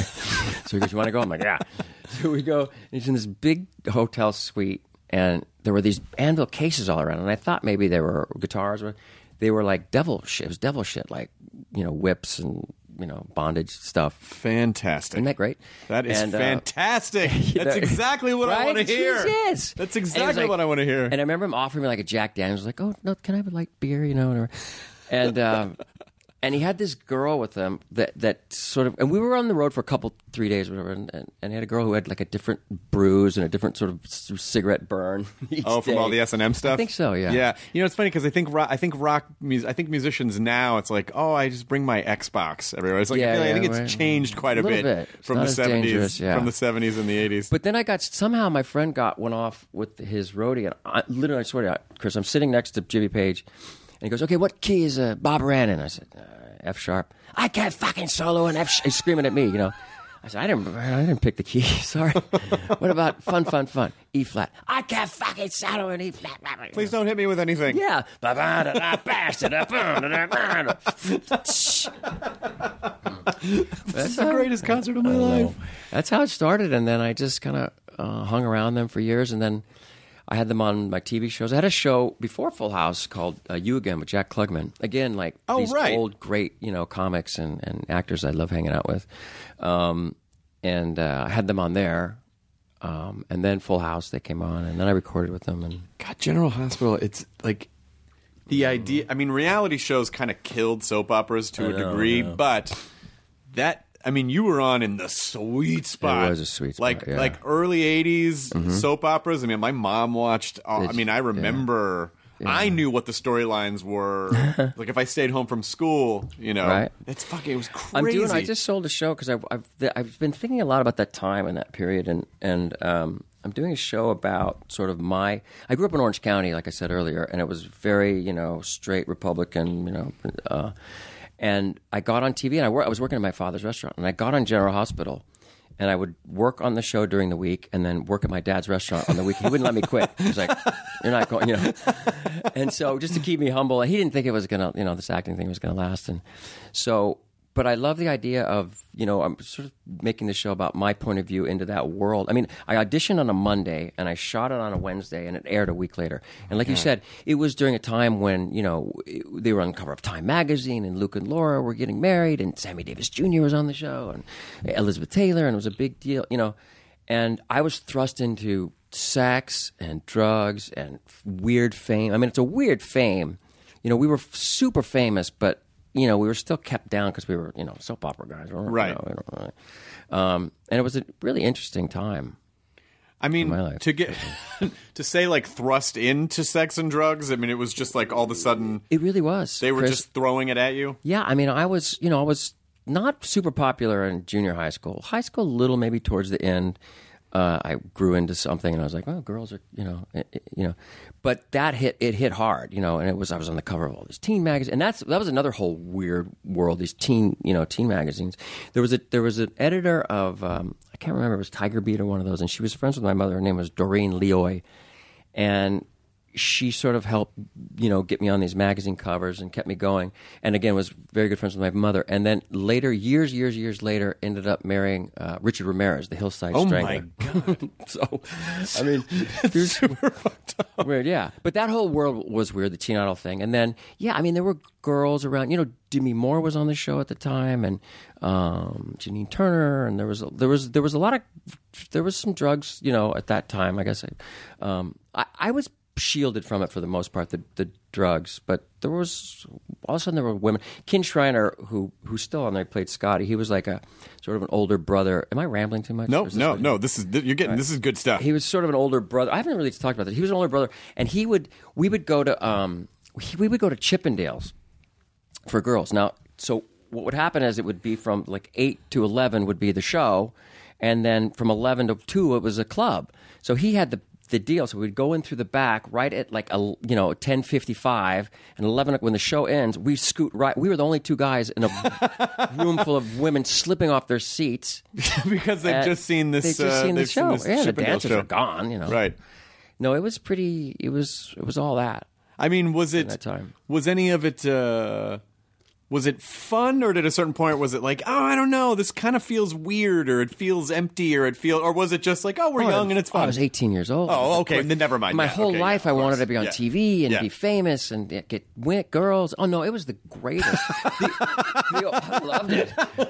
goes, you want to go? I'm like, yeah. So we go, and he's in this big hotel suite, and there were these anvil cases all around, and I thought maybe they were guitars, or they were like devil shit. It was devil shit, like, you know, whips and, you know, bondage stuff. Fantastic. Isn't that great? That is and, uh, fantastic. That's exactly what right? I want to hear. Yes. That's And he exactly was like- what I want to hear. And I remember him offering me like a Jack Daniels. I was like, oh, no, can I have a light beer, you know, whatever. And, um, and he had this girl with him that, that sort of, and we were on the road for a couple, three days, whatever, and, and, and he had a girl who had like a different bruise and a different sort of c- cigarette burn. each Oh, from day. all the S and M stuff. I think so. Yeah. Yeah. You know, it's funny because I think rock, I think rock music. I think musicians now, it's like, oh, I just bring my Xbox everywhere. It's like Yeah, I, feel like, I yeah, think it's right. changed quite a, A little bit. It's from not the as seventies, dangerous, yeah. from the seventies and the eighties. But then I got somehow my friend got one off with his roadie, and I literally I swear to God, Chris, I'm sitting next to Jimmy Page, and he goes, "Okay, what key is uh, Bob Moran in?" I said, uh, "F sharp." I can't fucking solo in F. Sh-. He's screaming at me, you know. I said, "I didn't, I didn't pick the key. Sorry." What about fun, fun, fun? E flat. I can't fucking solo in E flat. Please don't hit me with anything. Yeah. That's the greatest concert of my life. That's how it started, and then I just kind of uh, hung around them for years, and then I had them on my T V shows. I had a show before Full House called uh, You Again with Jack Klugman. Again, like Oh, these right. old, great, you know, comics and, and actors I love hanging out with. Um, and uh, I had them on there. Um, and then Full House, they came on, and then I recorded with them. And God, General Hospital, it's like the idea. I mean, reality shows kind of killed soap operas to I a know, degree, I know. but that, I mean, you were on in the sweet spot. It was a sweet spot, Like, yeah. like early eighties soap operas. I mean, my mom watched, uh, I Did mean, I remember. I knew what the storylines were. Like if I stayed home from school, you know, Right. it's fucking. It was crazy. I'm doing. I just sold a show because I've, I've I've been thinking a lot about that time and that period, and and um, I'm doing a show about sort of my. I grew up in Orange County, like I said earlier, and it was very you know straight Republican, you know, uh, and I got on T V and I, wor- I was working at my father's restaurant, and I got on General Hospital. And I would work on the show during the week, and then work at my dad's restaurant on the week. He wouldn't let me quit. He was like, "You're not going," you know. And so, just to keep me humble, he didn't think it was gonna, you know, this acting thing was gonna last. And so, but I love the idea of, you know, I'm sort of making the show about my point of view into that world. I mean, I auditioned on a Monday, and I shot it on a Wednesday, and it aired a week later. And like you said, it was during a time when, you know, they were on the cover of Time magazine, and Luke and Laura were getting married, and Sammy Davis Junior was on the show, and Elizabeth Taylor, and it was a big deal, you know. And I was thrust into sex and drugs and weird fame. I mean, it's a weird fame. You know, we were super famous, but you know, we were still kept down because we were, you know, soap opera guys. We weren't, Right. You know, we don't really- um, and it was a really interesting time. I mean, my life. to get to say like thrust into sex and drugs. I mean, it was just like all of a sudden It really was. they were Chris. just throwing it at you. Yeah, I mean, I was, you know, I was not super popular in junior high school. High school, a little maybe towards the end. Uh, I grew into something, and I was like, "Oh, girls are, you know, it, it- you know." But that hit it hit hard, you know, and it was I was on the cover of all these teen magazines, and that's that was another whole weird world. These teen, you know, teen magazines. There was a there was an editor of um, I can't remember, it was Tiger Beat or one of those, and she was friends with my mother. Her name was Doreen Leoy, and she sort of helped, you know, get me on these magazine covers and kept me going. And again, was very good friends with my mother. And then later, years, years, years later, ended up marrying uh, Richard Ramirez, the Hillside Oh Strangler. my God! So, I mean, there's Super fucked up. weird, yeah. But that whole world was weird, the teen idol thing. And then, yeah, I mean, there were girls around. You know, Demi Moore was on the show at the time, and um, Janine Turner, and there was there was there was a lot of there was some drugs. You know, at that time, I guess. I, um, I, I was shielded from it for the most part, the, the drugs, but there was all of a sudden there were women. Ken Schreiner, who who's still on there, played Scotty. He was like a sort of an older brother. Am I rambling too much? No, Or is this no, good? no. This is you're getting. Right. This is good stuff. He was sort of an older brother. I haven't really talked about that. He was an older brother, and he would we would go to um we, we would go to Chippendales for girls. Now, so what would happen is it would be from like eight to eleven would be the show, and then from eleven to two it was a club. So he had the the deal. So we'd go in through the back right at like a you know ten fifty-five, and eleven when the show ends, we scoot right. We were the only two guys in a room full of women slipping off their seats because they've Uh, just seen this. They've just uh, seen the they've show. this Yeah, the Chippendale dancers show. are gone. You know, Right. No, it was pretty. It was. It was all that. I mean, was it that time. was any of it uh, was it fun, or at a certain point was it like, oh, I don't know, this kind of feels weird, or it feels empty, or it feel, or was it just like, oh, we're Oh, young and it's fun? I was eighteen years old. Oh, okay, then never mind. My Yeah, whole okay, life, yeah, I of wanted course. to be on Yeah. T V and Yeah. be famous and get win girls. Oh no, it was the greatest. the, the, I loved it.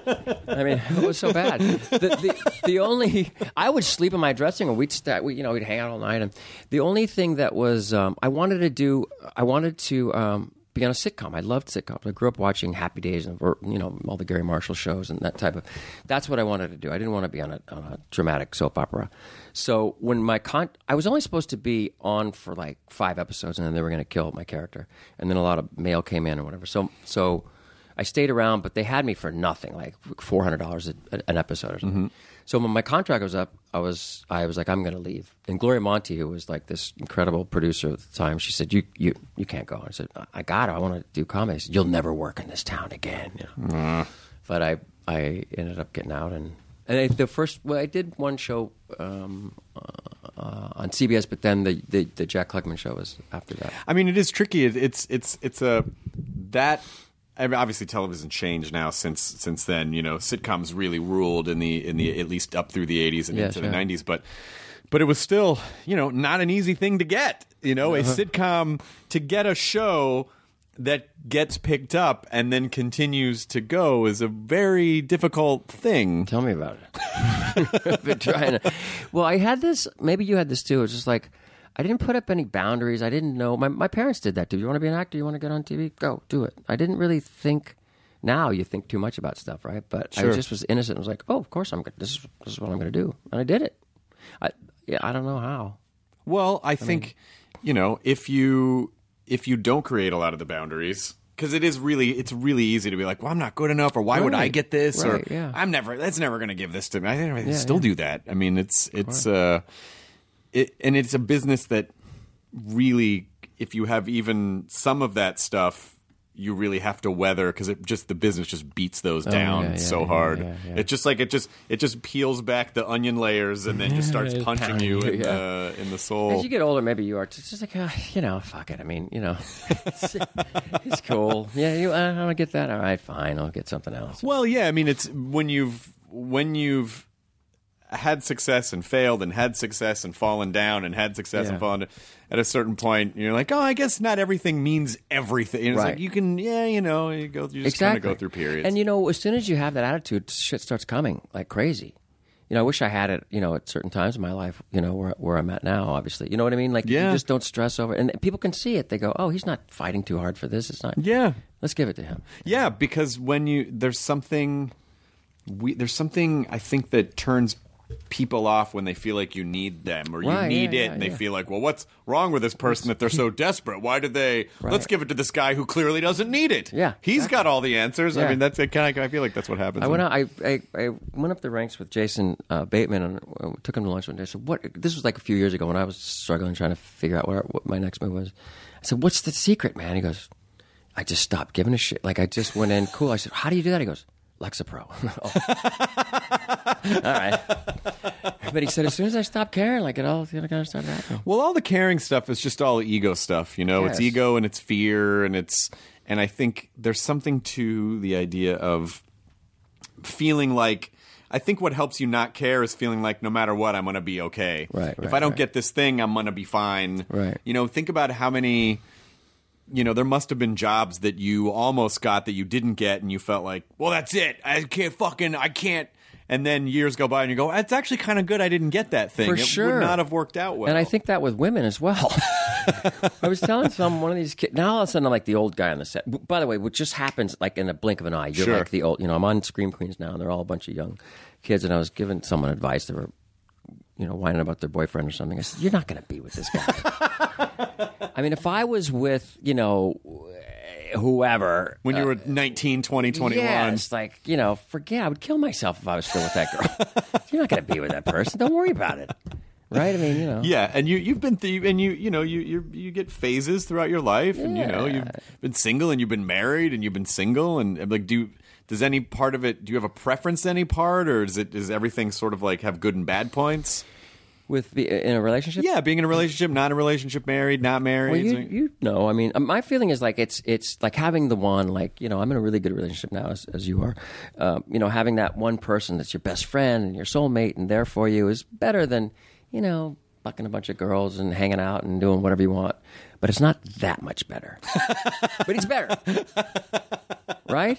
I mean, it was so bad. The, the, the only I would sleep in my dressing room. We'd sta we, you know, we'd hang out all night, and the only thing that was um, I wanted to do, I wanted to. Um, be on a sitcom. I loved sitcoms. I grew up watching Happy Days and or, you know all the Gary Marshall shows and that type of. That's what I wanted to do. I didn't want to be on a, on a dramatic soap opera. So when my con, I was only supposed to be on for like five episodes, and then they were going to kill my character. And then a lot of mail came in or whatever. So so I stayed around, but they had me for nothing, like four hundred dollars an episode or something. Mm-hmm. So when my contract was up, I was I was like, I'm going to leave. And Gloria Monty, who was like this incredible producer at the time, she said, you you you can't go. I said, I got it. I want to do comedy. She said, you'll never work in this town again. You know? Mm. But I I ended up getting out, and and I, the first well, I did one show um, uh, uh, on C B S, but then the, the the Jack Klugman show was after that. I mean, it is tricky. It, it's it's it's a that. I mean, obviously, television changed now since since then. You know, sitcoms really ruled in the in the at least up through the eighties and Yeah, into sure. the nineties. But but it was still, you know, not an easy thing to get. You know, a sitcom to get a show that gets picked up and then continues to go is a very difficult thing. Tell me about it. I've been trying to. Well, I had this. Maybe you had this too. It's just like I didn't put up any boundaries. I didn't know. My my parents did that too. You want to be an actor? You want to get on T V? Go do it. I didn't really think. Now you think too much about stuff, right? But Sure. I just was innocent. I was like, oh, of course I'm. Good. This is this is what I'm going to do, and I did it. I yeah. I don't know how. Well, I think you know if you if you don't create a lot of the boundaries. Because it is really, it's really easy to be like, well, I'm not good enough, or why would I Right. get this, Right, or yeah. I'm never, that's never going to give this to me. I think I Yeah, still yeah. do that. I mean, it's, it's, uh, it, and it's a business that really, if you have even some of that stuff, you really have to weather because it just the business just beats those down yeah, yeah, so yeah, hard. yeah, yeah. It's just like it just it just peels back the onion layers and then just starts It's punching pounding you you, in yeah. the in the soul. As you get older, maybe you are. It's just like, uh, you know, fuck it. I mean, you know, it's, it's cool. Yeah, you. I don't get that. All right, fine. I'll get something else. Well, yeah, I mean, it's when you've when you've had success and failed and had success and fallen down and had success Yeah. and fallen down, at a certain point, you're like, oh, I guess not everything means everything. And it's Right. like you can, yeah, you know, you go, you just kind of go through periods. And you know, as soon as you have that attitude, shit starts coming like crazy. You know, I wish I had it, you know, at certain times in my life, you know, where where I'm at now, obviously. You know what I mean? Like, Yeah. you just don't stress over and people can see it. They go, oh, he's not fighting too hard for this. It's not. yeah, Let's give it to him. yeah, because when you there's something, we, there's something I think that turns people off when they feel like you need them or you Right, need yeah, it yeah, and they yeah. feel like, well, what's wrong with this person that they're so desperate? Why did they Right. let's give it to this guy who clearly doesn't need it? Yeah, he's exactly. got all the answers. I Yeah. mean, that's it kind of, I feel like that's what happens. I went when- out, I, I, I went up the ranks with Jason uh, Bateman and uh, took him to lunch one day. I said, "What?" This was like a few years ago when I was struggling trying to figure out what, what my next move was. I said, "What's the secret, man?" He goes, "I just stopped giving a shit. Like I just went in cool." I said, "How do you do that?" He goes, "Lexapro." Oh. All right. But he said, as soon as I stop caring, like it all, you know, kind of started happening. Well, all the caring stuff is just all ego stuff, you know. Yes. It's ego and it's fear, and it's and I think there's something to the idea of feeling like. I think what helps you not care is feeling like no matter what, I'm going to be okay. Right, if right, I don't right. get this thing, I'm going to be fine. Right. You know, think about how many. You know, there must have been jobs that you almost got that you didn't get, and you felt like, well, that's it. I can't fucking, I can't. And then years go by, and you go, it's actually kind of good I didn't get that thing. For it sure. would not have worked out well. And I think that with women as well. I was telling some one of these kids. Now all of a sudden I'm like the old guy on the set. B- By the way, what just happens like in a blink of an eye. You're Sure. like the old. You know, I'm on Scream Queens now, and they're all a bunch of young kids. And I was giving someone advice. They were, you know, whining about their boyfriend or something. I said, "You're not going to be with this guy." I mean, if I was with, you know, whoever when you uh, were nineteen, twenty, twenty-one. Yeah, it's like, you know, forget. I would kill myself if I was still with that girl. You're not going to be with that person. Don't worry about it. Right? I mean, you know. Yeah, and you you've been th- and you you know you you you get phases throughout your life, and you know Yeah. you've been single and you've been married and you've been single, and, and like do does any part of it, do you have a preference to any part, or is it is everything sort of like have good and bad points? With the, in a relationship. Yeah, being in a relationship, not in a relationship, married, not married. Well, you, So- you know, I mean, my feeling is like it's it's like having the one, like, you know, I'm in a really good relationship now, as, as you are. Um, you know, having that one person that's your best friend and your soulmate and there for you is better than, you know, fucking a bunch of girls and hanging out and doing whatever you want. But it's not that much better. But it's better. Right?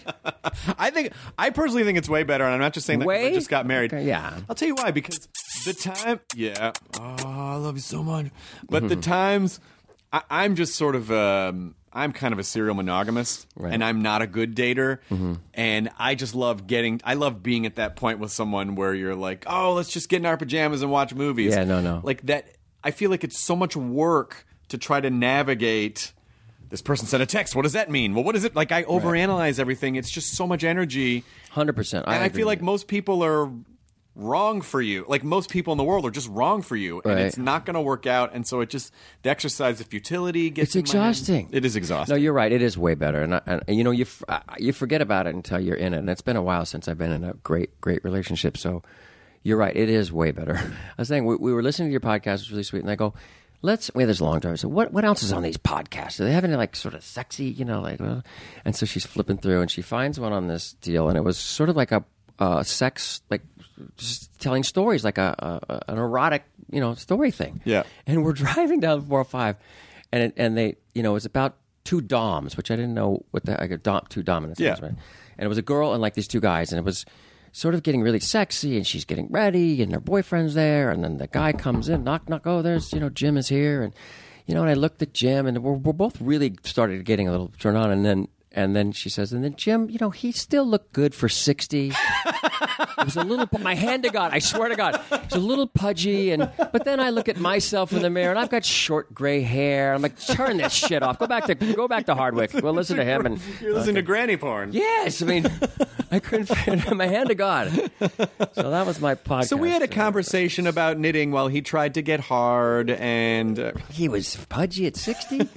I think I personally think it's way better, and I'm not just saying that 'cause I Way? just got married. Okay, yeah. I'll tell you why, because the time, yeah, oh, I love you so much. But the times, I, I'm just sort of, um, I'm kind of a serial monogamist, Right. and I'm not a good dater, and I just love getting, I love being at that point with someone where you're like, oh, let's just get in our pajamas and watch movies. Yeah, no, no. Like that. I feel like it's so much work to try to navigate. This person sent a text. What does that mean? Well, what is it? Like, I overanalyze everything. It's just so much energy. one hundred percent. And I, agree feel with like you. most people are wrong for you. Like, most people in the world are just wrong for you. And Right. it's not going to work out. And so it just, the exercise of futility gets It's in my head. exhausting. It is exhausting. No, you're right. It is way better, and, I, and you know, you f- uh, you forget about it until you're in it. And it's been a while since I've been in a great, great relationship. So you're right. It is way better. I was saying we, we were listening to your podcast. It was really sweet, and I go, let's. Wait, there's a long time. So what? What else is on these podcasts? Do they have any like sort of sexy, you know, like? Uh, and so she's flipping through, and she finds one on this deal, and it was sort of like a uh, sex, like just telling stories, like a, a an erotic, you know, story thing. Yeah. And we're driving down four oh five, and it, and they, you know, it's about two doms, which I didn't know what the like a dom, two dominants. Yeah. was, right? And it was a girl and like these two guys, and it was sort of getting really sexy, and she's getting ready, and her boyfriend's there, and then the guy comes in, knock, knock, oh, there's, you know, Jim is here, and you know, and I looked at Jim, and we're, we're both really started getting a little turned on, and then. And then she says, and then Jim, you know, he still looked good for sixty. It was a little, my hand to God, I swear to God, it's a little pudgy. And but then I look at myself in the mirror, and I've got short gray hair. I'm like, turn this shit off. Go back to go back to Hardwick. We'll listen to him. And You're listening to granny porn. yes, I mean, I couldn't fit my hand to God. So that was my podcast. So we had a conversation about knitting while he tried to get hard, and uh, He was pudgy at sixty.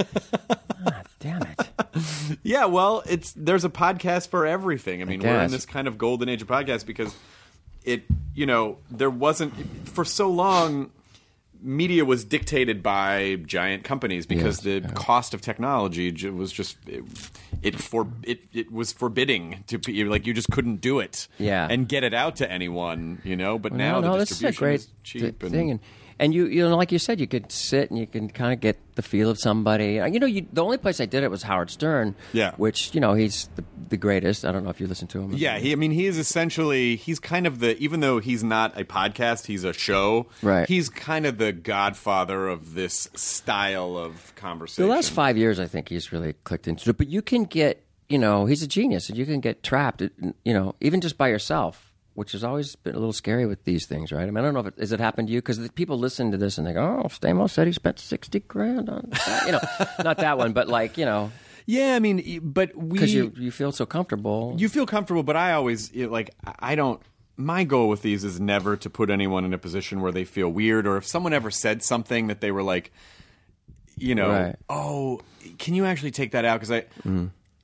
Ah, damn it. yeah, well, it's there's a podcast for everything. I mean, we're in guess. this kind of golden age of podcasts because it, you know, there wasn't for so long. Media was dictated by giant companies because Yes, the cost of technology j- was just it, it for it, it was forbidding to be like you just couldn't do it Yeah. and get it out to anyone, you know. But now no, no, the this is a distribution great is cheap th- thing, and and you you know, like you said, you could sit and you can kind of get the feel of somebody. You know, you, the only place I did it was Howard Stern. Yeah. which you know he's the, the greatest. I don't know if you listen to him. Yeah, he, I mean, he is essentially, he's kind of the, even though he's not a podcast, he's a show. Right. He's kind of the godfather of this style of conversation. The last five years, I think he's really clicked into it. But you can get, you know, he's a genius, and you can get trapped, you know, even just by yourself, which has always been a little scary with these things, right? I mean, I don't know if it, has it happened to you? Because people listen to this and they go, oh, Stamos said he spent sixty grand on that. You know, not that one, but like, you know. Yeah, I mean, but we. Because you, you feel so comfortable. You feel comfortable, but I always, you know, like, I don't. My goal with these is never to put anyone in a position where they feel weird, or if someone ever said something that they were like, you know, Right. oh, can you actually take that out? Because I. Mm.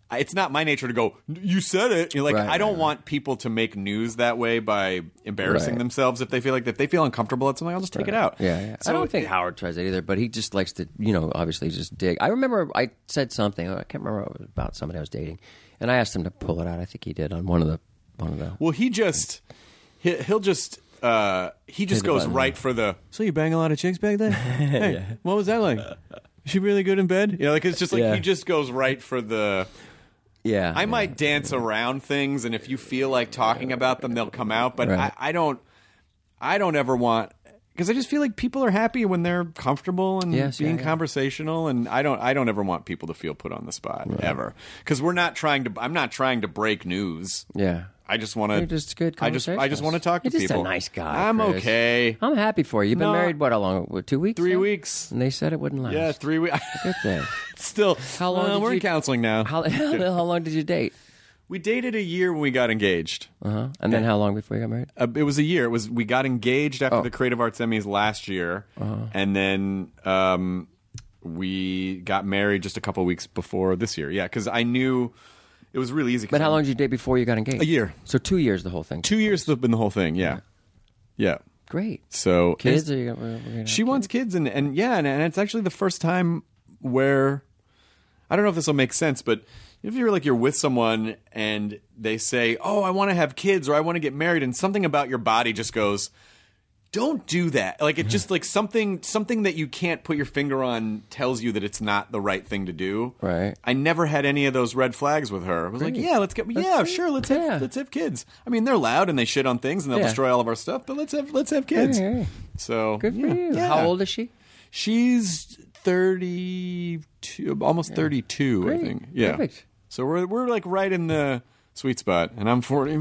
it's not my nature to go, you said it. You're like, Right, I don't right, want people to make news that way by embarrassing Right. themselves if they feel like if they feel uncomfortable at something, I'll just take it out. Yeah, yeah. So I don't think it- Howard tries that either, but he just likes to, you know, obviously just dig. I remember I said something. I can't remember what it was about somebody I was dating, and I asked him to pull it out. I think he did on one of the one of the. Well, he just he, he'll just uh, he just Hit the goes button. right for the. So you bang a lot of chicks back then? Hey, what was that like? Is she really good in bed? You know, like it's just like Yeah. he just goes right for the. Yeah, I yeah. might dance around things, and if you feel like talking about them, they'll come out. But Right. I, I don't. I don't ever want. Because I just feel like people are happy when they're comfortable and Yes, being yeah, yeah. conversational, and I don't. I don't ever want people to feel put on the spot ever. Because we're not trying to. I'm not trying to break news. Yeah. I just want You're to. just good I just. I just want to talk to You're just people. a nice guy. I'm Chris. okay. I'm happy for you. You've been No. married what? How long? What, two weeks? Three now? weeks. And they said it wouldn't last. Yeah, three weeks. Look at this. Still, How long uh, did we're in you- counseling now. How, how, how long did you date? We dated a year when we got engaged. Uh huh. And then how long before you got married? Uh, it was a year. It was we got engaged after Oh. the Creative Arts Emmys last year, and then um, we got married just a couple weeks before this year. Yeah, because I knew it was really easy. 'cause But how I- long did you date before you got engaged? A year. So two years, the whole thing. Two years has been the whole thing. Yeah, yeah. Great. So Kids? it's- Are you, we're, we're gonna she have wants kids, and and yeah, and, and it's actually the first time where I don't know if this will make sense, but if you're like you're with someone and they say, "Oh, I want to have kids," or "I want to get married," and something about your body just goes, "Don't do that." Like it just like something something that you can't put your finger on tells you that it's not the right thing to do. Right. I never had any of those red flags with her. I was like, Great. "Yeah, let's get That's yeah, great. sure, let's Yeah. have let's have kids." I mean, they're loud and they shit on things and they'll Yeah. destroy all of our stuff, but let's have let's have kids. Hey, hey. So Good for yeah, you. yeah. How old is she? She's thirty-two, almost thirty-two, Great. I think. Yeah. Perfect. So we're we're like right in the sweet spot, and I'm forty.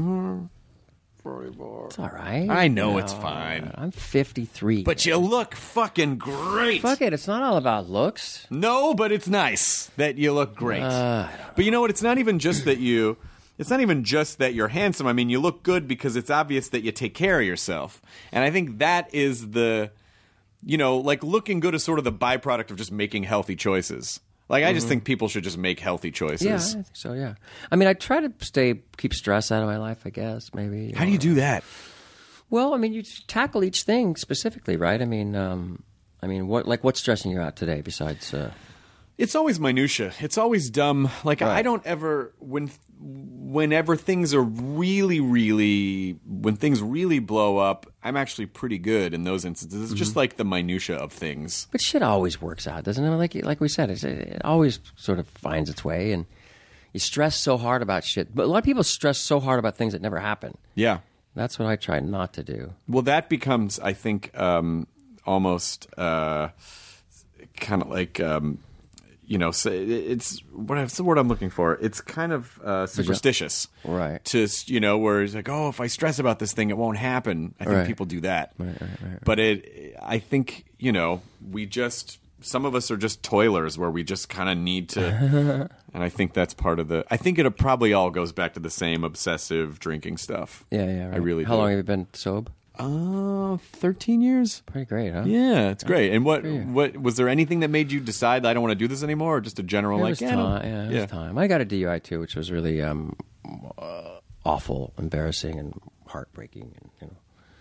forty-four. It's all right. I know You it's fine. I'm fifty-three. But you look fucking great. Fuck it. It's not all about looks. No, but it's nice that you look great. Uh, But you know what? It's not even just that you. It's not even just that you're handsome. I mean, you look good because it's obvious that you take care of yourself, and I think that is the, you know, like looking good is sort of the byproduct of just making healthy choices. Like I just think people should just make healthy choices. yeah, I think so. Yeah. I mean, I try to stay, keep stress out of my life. I guess maybe. How do you do that? Well, I mean, you tackle each thing specifically, right? I mean, um, I mean, what like what's stressing you out today besides? Uh, It's always minutia. It's always dumb. Like Right. I don't ever when whenever things are really really when things really blow up, I'm actually pretty good in those instances. It's Mm-hmm. just like the minutia of things. But shit always works out, doesn't it? Like like we said, it's, it always sort of finds its way, and you stress so hard about shit. But a lot of people stress so hard about things that never happen. Yeah. That's what I try not to do. Well, that becomes, I think, um, almost uh, kind of like, um, you know, so it's what's the word I'm looking for? It's kind of uh, superstitious, Right. To you know, where it's like, oh, if I stress about this thing, it won't happen. I think Right. people do that, Right, right, right. but it, I think, you know, we just. Some of us are just toilers where we just kind of need to, and I think that's part of the. I think it probably all goes back to the same obsessive drinking stuff. Yeah, yeah. Right. I really. How do. long have you been sober? Uh, thirteen years. Pretty great, huh? Yeah, it's great. And what for you. what was there anything that made you decide I don't want to do this anymore, or just a general It like was yeah, I don't- time. Yeah, it yeah. was time. I got a D U I too, which was really um, uh, awful, embarrassing, and heartbreaking. And you know,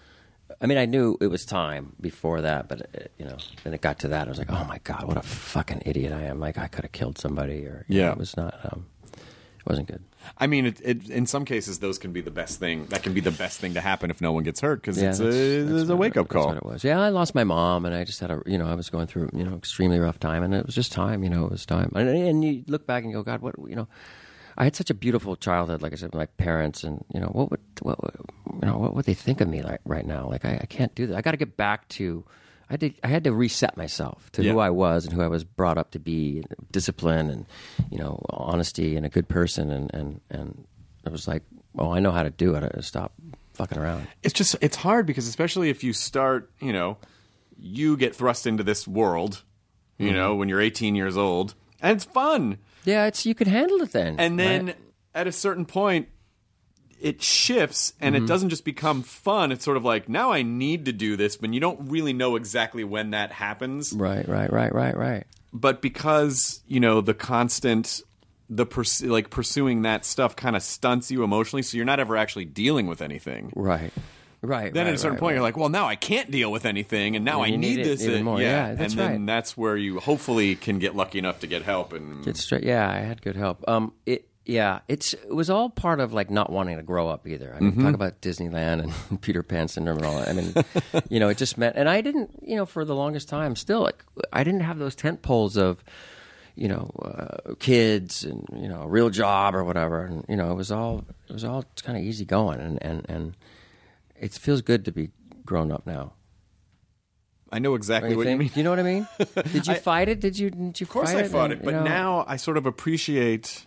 I mean, I knew it was time before that, but it, you know, then it got to that. I was like, oh my god, what a fucking idiot I am! Like I could have killed somebody, or you Yeah. know, it was not. Um, it wasn't good. I mean, it, it, in some cases, those can be the best thing. That can be the best thing to happen if no one gets hurt because Yeah, it's a, that's- it's that's a what wake it- up call. That's what it was. Yeah, I lost my mom, and I just had a, you know, I was going through, you know, extremely rough time, and it was just time. You know, it was time. And, and you look back and you go, God, what, you know, I had such a beautiful childhood. Like I said, with my parents, and you know, what would, what, would- you know, what would they think of me like right now? Like I, I can't do that. I got to get back to. I did. I had to reset myself to who Yeah. I was and who I was brought up to be, discipline and you know honesty and a good person, and and and it was like, oh, I know how to do it. I stop fucking around. It's just it's hard because especially if you start, you know, you get thrust into this world, you Mm-hmm. know, when you're eighteen years old, and it's fun. Yeah, it's you can handle it then. And then right? at a certain point, it shifts and Mm-hmm. it doesn't just become fun. It's sort of like, now I need to do this, but you don't really know exactly when that happens. Right, right, right, right, right. But because, you know, the constant the pers- like pursuing that stuff kind of stunts you emotionally, so you're not ever actually dealing with anything. Right. Right. Then right, at a certain right, point, right. you're like, well, now I can't deal with anything, and now And I you need, need it this. even uh, more. Yeah, that's and then right. that's where you hopefully can get lucky enough to get help. And Get straight. Yeah, I had good help. Um, it yeah, it's it was all part of like not wanting to grow up either. I mean, Mm-hmm. talk about Disneyland and Peter Pan syndrome and all that. I mean, you know, it just meant, and I didn't, you know, for the longest time, still like I didn't have those tent poles of, you know, uh, kids and you know, a real job or whatever, and you know, it was all it was all kind of easy going, and and and it feels good to be grown up now. I know exactly Don't what you think? mean. You know what I mean? Did you I- fight it? Did you? Did you Of course fight I it? fought And, it, but you know, now I sort of appreciate.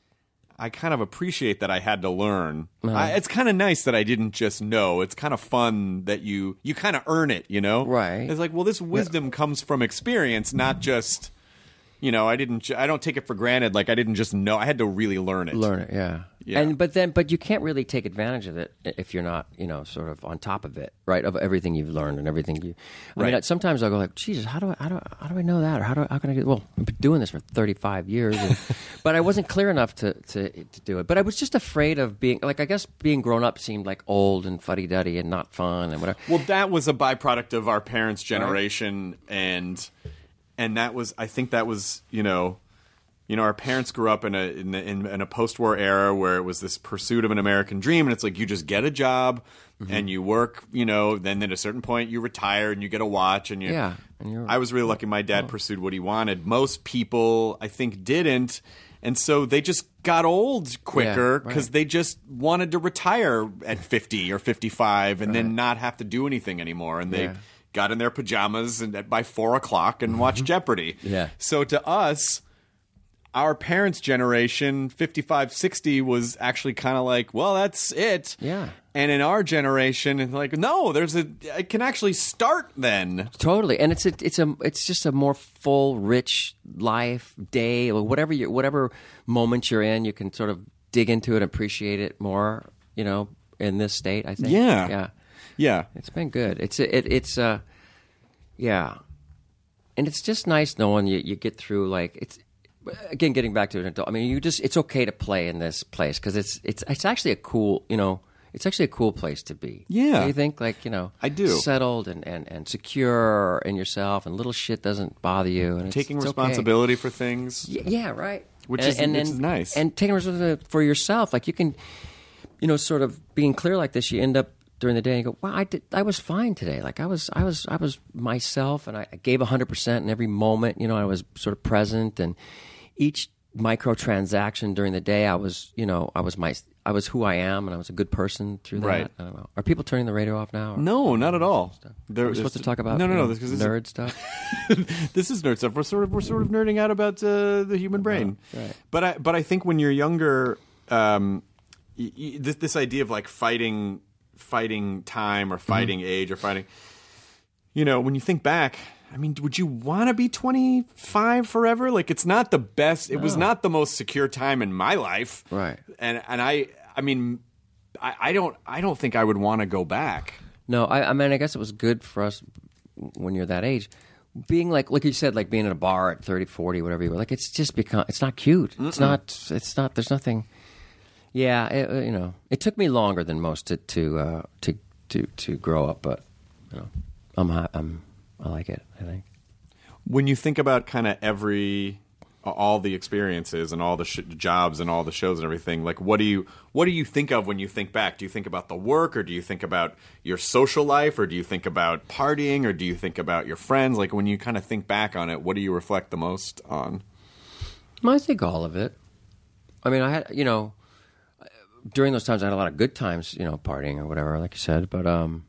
I kind of appreciate that I had to learn. Uh-huh. I, it's kind of nice that I didn't just know. It's kind of fun that you you kind of earn it. You know, Right. It's like, well, this wisdom comes from experience, not just. You know, I didn't. ju- I don't take it for granted. Like I didn't just know. I had to really learn it. learn it, yeah. Yeah. And but then but you can't really take advantage of it if you're not, you know, sort of on top of it, right? Of everything you've learned and everything you. I Right. mean, sometimes I'll go like, Jesus, how do I how do I, how do I know that, or how do I, how can I get? Well, I've been doing this for thirty-five years, and, but I wasn't clear enough to, to to do it. But I was just afraid of being like, I guess being grown up seemed like old and fuddy duddy and not fun and whatever. Well, that was a byproduct of our parents' generation, and and that was, I think, that was, you know. You know, our parents grew up in a in, in, in a post-war era where it was this pursuit of an American dream, and it's like you just get a job Mm-hmm. and you work. You know, then at a certain point you retire and you get a watch. And you, Yeah, and you're- I was really lucky. My dad pursued what he wanted. Most people, I think, didn't, and so they just got old quicker Yeah, because right. they just wanted to retire at fifty or fifty-five and then not have to do anything anymore. And they Yeah. got in their pajamas and by four o'clock and watched Jeopardy. Yeah. So to us, our parents' generation, fifty-five, sixty, was actually kind of like, well, that's it. Yeah. And in our generation, it's like, no, there's a, it can actually start then. Totally, and it's a, it's a, it's just a more full, rich life, day, or whatever you, whatever moment you're in, you can sort of dig into it, appreciate it more. You know, in this state, I think. Yeah. yeah, Yeah. it's been good. It's it, it's uh, yeah, and it's just nice knowing you you get through like it's. Again, getting back to an adult, I mean, you just—it's okay to play in this place because it's it's it's actually a cool, you know, it's actually a cool place to be. Yeah. Do you think, like, you know, I do. settled and, and, and secure in yourself, and little shit doesn't bother you, and it's, Taking it's okay. responsibility for things. Y- Yeah, right. Which And- is- and, which and- is nice. And taking responsibility for yourself, like you can, you know, sort of being clear like this. You end up during the day and you go, "Wow, I did. I was fine today. Like I was, I was, I was myself, and I, I gave a hundred percent in every moment. You know, I was sort of present, and each microtransaction during the day, I was, you know, I was my, I was who I am, and I was a good person through that. Right. I don't know. Are people turning the radio off now? Or- No, not at all. There- Are we supposed to talk about no, no, you no, know, because this, nerd stuff? this is nerd stuff. We're sort of we're sort of nerding out about uh, the human brain. right. But I but I think when you're younger, um, y- y- this this idea of like fighting fighting time or fighting age or fighting, you know, when you think back. I mean, would you want to be twenty-five forever? Like, it's not the best. It was not the most secure time in my life, Right. And and I, I mean, I, I don't, I don't think I would want to go back. No, I, I mean, I guess it was good for us when you're that age. Being like, like you said, like being in a bar at thirty, forty, whatever you were, like it's just become, it's not cute. Mm-mm. It's not, it's not, there's nothing. Yeah, it, you know, it took me longer than most to to uh, to, to to grow up, but you know, I'm ha- I'm I like it. I think. When you think about kind of every, all the experiences and all the sh- jobs and all the shows and everything, like what do you what do you think of when you think back? Do you think about the work, or do you think about your social life, or do you think about partying, or do you think about your friends? Like when you kind of think back on it, what do you reflect the most on? I think all of it. I mean, I had, you know, during those times I had a lot of good times, you know, partying or whatever, like you said. But um,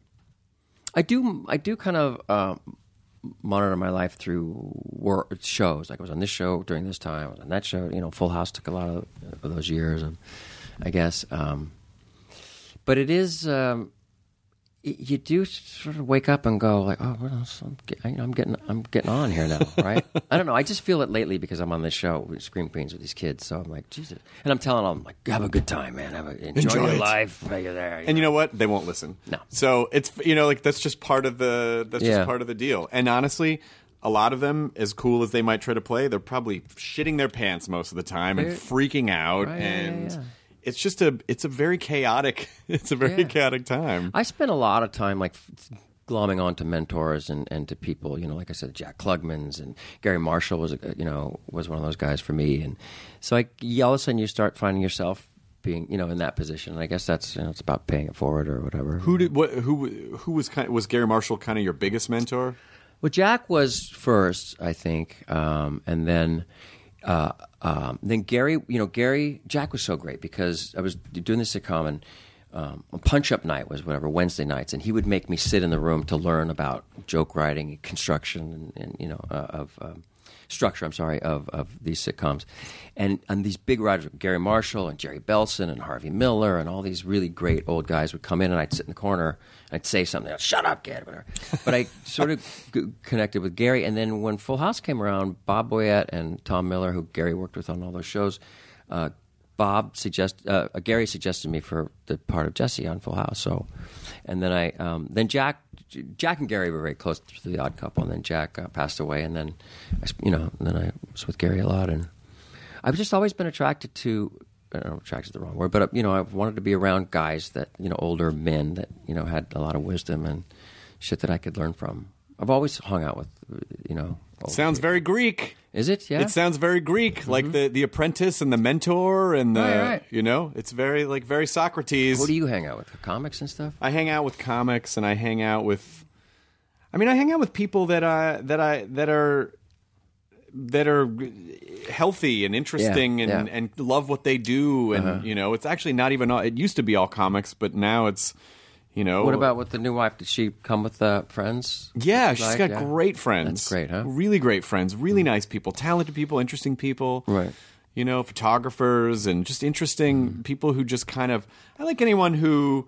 I do, I do kind of um, monitor my life through work shows. Like I was on this show during this time, I was on that show. You know, Full House took a lot of, of those years, and I guess. Um, but it is. Um, you do sort of wake up and go like, oh, what else? I'm, get, you know, I'm getting, I'm getting on here now, right? I don't know. I just feel it lately because I'm on this show with Scream Queens with these kids. So I'm like, Jesus, and I'm telling them like, have a good time, man. Have a, enjoy, Enjoy your it. life while you're there. And you know what? They won't listen. No. So it's, you know, like that's just part of the that's Yeah. just part of the deal. And honestly, a lot of them, as cool as they might try to play, they're probably shitting their pants most of the time and freaking out, Right, and yeah, yeah. it's just a it's a very chaotic it's a very Yeah. chaotic time. I spent a lot of time like f- glomming on to mentors and, and to people, you know, like I said, Jack Klugman's and Gary Marshall was, a, you know, was one of those guys for me. And so I, all of a sudden you start finding yourself being, you know, in that position. And I guess that's, you know, it's about paying it forward or whatever. Who did what? Who who was kind of, was Gary Marshall kind of your biggest mentor? Well, Jack was first, I think, um, and then uh, um, then Gary. You know, Gary Jack was so great because I was doing the sitcom and um, Punch Up Night was whatever Wednesday nights, and he would make me sit in the room to learn about joke writing, construction, and, and you know uh, of. Um, structure, I'm sorry, of, of these sitcoms. And, and these big writers, Gary Marshall and Jerry Belson and Harvey Miller and all these really great old guys would come in and I'd sit in the corner and I'd say something, I'd, shut up, kid, whatever. But I sort of g- connected with Gary. And then when Full House came around, Bob Boyette and Tom Miller, who Gary worked with on all those shows, uh, Bob suggest, uh, Gary suggested me for the part of Jesse on Full House. So, and then I, um, then Jack, Jack and Gary were very close to the Odd Couple, and then Jack uh, passed away, and then, I, sp- you know, and then I was with Gary a lot, and I've just always been attracted to, I don't know, attracted is the wrong word, but uh, you know, I've wanted to be around guys that, you know, older men that, you know, had a lot of wisdom and shit that I could learn from. I've always hung out with, you know. Sounds people. very Greek. Is it? Yeah. It sounds very Greek, mm-hmm. like the, the apprentice and the mentor and the, right, right. you know, it's very, like, very Socrates. Who do you hang out with? Comics and stuff? I hang out with comics and I hang out with, I mean, I hang out with people that I, that I, that are, that are healthy and interesting Yeah, and, yeah. and love what they do. And, Uh-huh. you know, it's actually not even, all, it used to be all comics, but now it's, you know. What about with the new wife? Did she come with uh, friends? Yeah, she's Like, got yeah. great friends. That's great, huh? Really great friends. Really nice people. Talented people. Interesting people. Right. You know, photographers and just interesting people who just kind of. I like anyone who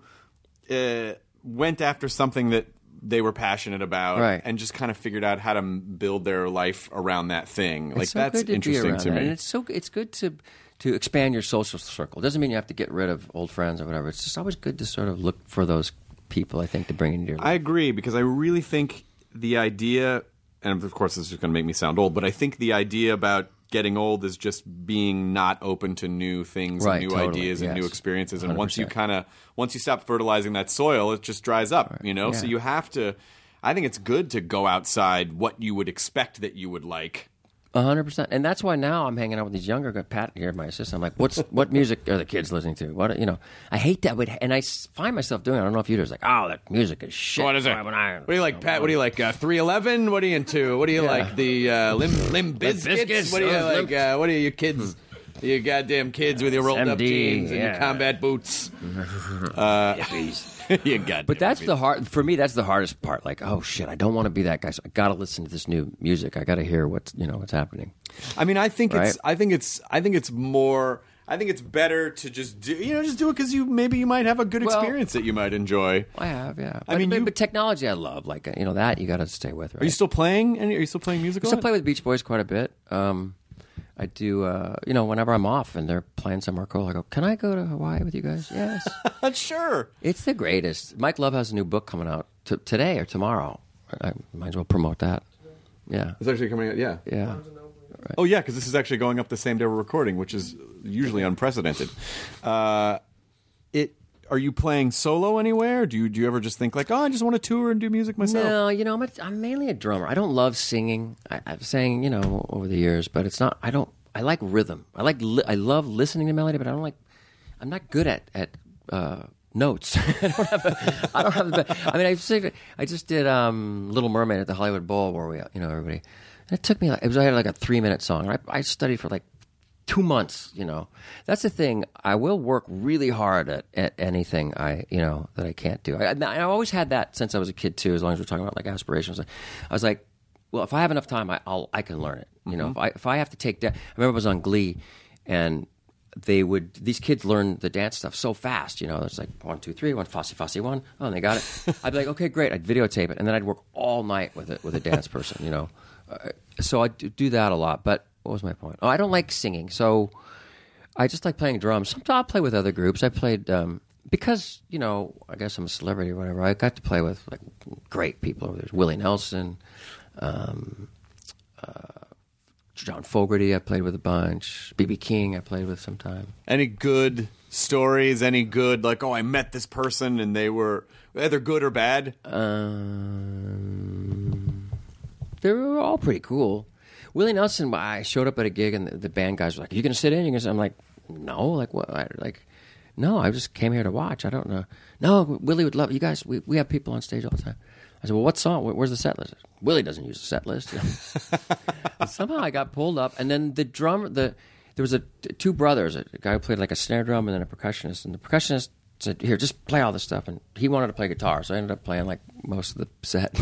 uh, went after something that they were passionate about, Right. and just kind of figured out how to m- build their life around that thing. Like It's so that's good to interesting be around to that. me. And it's so it's good to to expand your social circle. It doesn't mean you have to get rid of old friends or whatever. It's just always good to sort of look for those people, I think, to bring into your life. I agree, because I really think the idea, and of course this is going to make me sound old, but I think the idea about getting old is just being not open to new things Right, and new totally, ideas and yes. new experiences. And one hundred once you percent. kind of, once you stop fertilizing that soil, it just dries up, you know? yeah. So you have to, I think it's good to go outside what you would expect that you would like. A hundred percent, and that's why now I'm hanging out with these younger guys. Pat here, my assistant. I'm like, what's what music are the kids listening to? What you know? I hate that, but and I s- find myself doing it. I don't know if you do. It's like, oh, that music is shit. What is it? When I- What do you like, Pat? What do you like? Uh, three eleven? What are you into? What do you Yeah. like? The uh, limb limb biscuits? Biscuits, What do you those like? limp- Uh, what are you kids? You goddamn kids with your rolled up M D, jeans and your yeah. combat boots. Uh, you got. But that's the hard for me. That's the hardest part. Like, oh shit, I don't want to be that guy. So I got to listen to this new music. I got to hear what's you know what's happening. I mean, I think it's. Right? I think it's. I think it's more. I think it's better to just do. You know, just do it because you maybe you might have a good Well- experience that you might enjoy. I have, yeah. I But- mean, but, you- but technology, I love. Like, you know, that you got to stay with. Right? Are you still playing? Any, are you still playing music? I a still lot? play with Beach Boys quite a bit. Um, I do, uh, you know, whenever I'm off and they're playing somewhere cool, I go, can I go to Hawaii with you guys? Yes. Sure. It's the greatest. Mike Love has a new book coming out t- today or tomorrow. I might as well promote that. Yeah. It's actually coming out. Yeah. Yeah. Oh yeah, because this is actually going up the same day we're recording, which is usually unprecedented. Uh, it. Are you playing solo anywhere? Do you do you ever just think like, oh, I just want to tour and do music myself? No, you know, I'm, a, I'm mainly a drummer. I don't love singing. I, I've sang, you know, over the years, but it's not. I don't. I like rhythm. I like. Li- I love listening to melody, but I don't like. I'm not good at at uh, notes. I don't have. A, I don't have. The, I mean, I just, I just did um, Little Mermaid at the Hollywood Bowl, where we, you know, everybody. And it took me. Like, it was. I had like a three minute song. I, I studied for like two months. You know, that's the thing. I will work really hard at, at anything I, you know, that I can't do. I, I always had that since I was a kid too. As long as we're talking about like aspirations, I was like, well, if I have enough time, I, I'll I can learn it. You know, if I if I have to take that. I remember I was on Glee, and they would these kids learn the dance stuff so fast. You know, it's like one, two, three, one, fossy, fossy, one. Oh, and they got it. I'd be like, okay, great. I'd videotape it, and then I'd work all night with it with a dance person. You know, uh, so I do, do that a lot. But what was my point? Oh, I don't like singing, so I just like playing drums. Sometimes I'll play with other groups. I played um, because you know, I guess I'm a celebrity or whatever. I got to play with like great people. There's Willie Nelson. Um, uh, John Fogerty I played with a bunch. B B King I played with sometime. Any good stories? Any good, like, oh, I met this person and they were either good or bad? Um, they were all pretty cool. Willie Nelson, I showed up at a gig and the, the band guys were like, "Are you going to sit in?" You gonna I'm like, "No, like what? I, like, no, I just came here to watch. I don't know. No, Willie would love it. You guys. We we have people on stage all the time." I said, "Well, what song? Where, where's the set list?" Willie doesn't use the set list. And somehow I got pulled up, and then the drummer, the there was a two brothers, a guy who played like a snare drum and then a percussionist, and the percussionist said, "Here, just play all this stuff." And he wanted to play guitar, so I ended up playing like most of the set.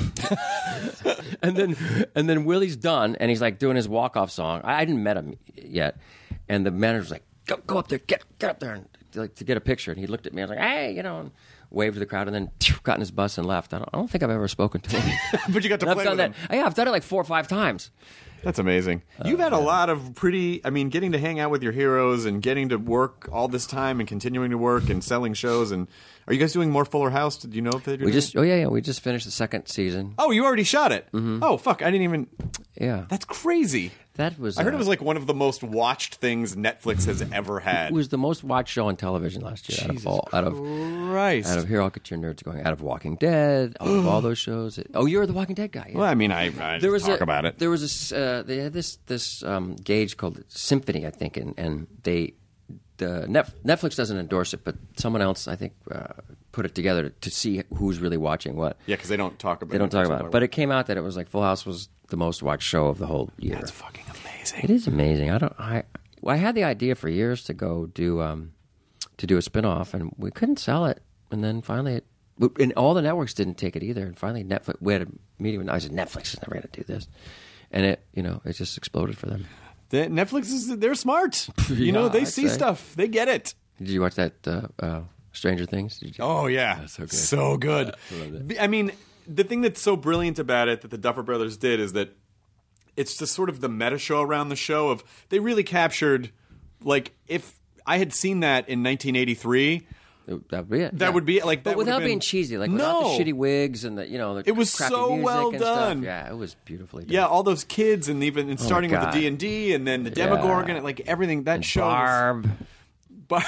and then and then Willie's done, and he's like doing his walk-off song. I, I didn't met him yet, and the manager was like, "Go, go up there, get, get up there, and like to get a picture." And he looked at me, I was like, "Hey," you know, and waved to the crowd, and then phew, got in his bus and left. I don't, I don't think I've ever spoken to him. But you got to And play I've done with that. him. Yeah, I've done it like four or five times. That's amazing. You've had a lot of pretty, I mean, getting to hang out with your heroes and getting to work all this time and continuing to work and selling shows. And are you guys doing more Fuller House? Did you know if they We just, oh yeah, yeah, we just finished the second season. Oh, you already shot it? Mm-hmm. Oh, fuck. I didn't even. Yeah, That's crazy. that was. I heard uh, it was like one of the most watched things Netflix has ever had. It was the most watched show on television last year. Out of all, out of Christ. out of here, I'll get your nerds going. Out of Walking Dead, out of all those shows. It, oh, you're the Walking Dead guy. Yeah. Well, I mean, I, I there was talk a, about it. There was this. Uh, they had this this um, gauge called Symphony, I think, and and they the Net, Netflix doesn't endorse it, but someone else, I think, uh, put it together to, to see who's really watching what. Yeah, because they don't talk about They it. don't talk about it, but it came out that it was like Full House was the most watched show of the whole year. That's fucking amazing. It is amazing. I don't. I well, I had the idea for years to go do um, to do a spinoff, and we couldn't sell it. And then finally, it, and all the networks didn't take it either. And finally, Netflix. We had a meeting. I said, Netflix is never going to do this, and it, you know, it just exploded for them. The, Netflix is they're smart. You know, Yeah, they I'd see say. stuff. They get it. Did you watch that uh, uh, Stranger Things? Did you? Oh yeah, so good. so good. I mean, the thing that's so brilliant about it that the Duffer Brothers did is that it's just sort of the meta show around the show of they really captured, like, if I had seen that in nineteen eighty-three. It- That would be it. That yeah. would be it, like, that but would've without been- being cheesy, like No. without the shitty wigs and the you know the It was crappy so music well and done. Stuff. Yeah, it was beautifully done. Yeah, all those kids and even and starting with the God. D and D and then the Demogorgon and like everything that And show. Barb. Barb,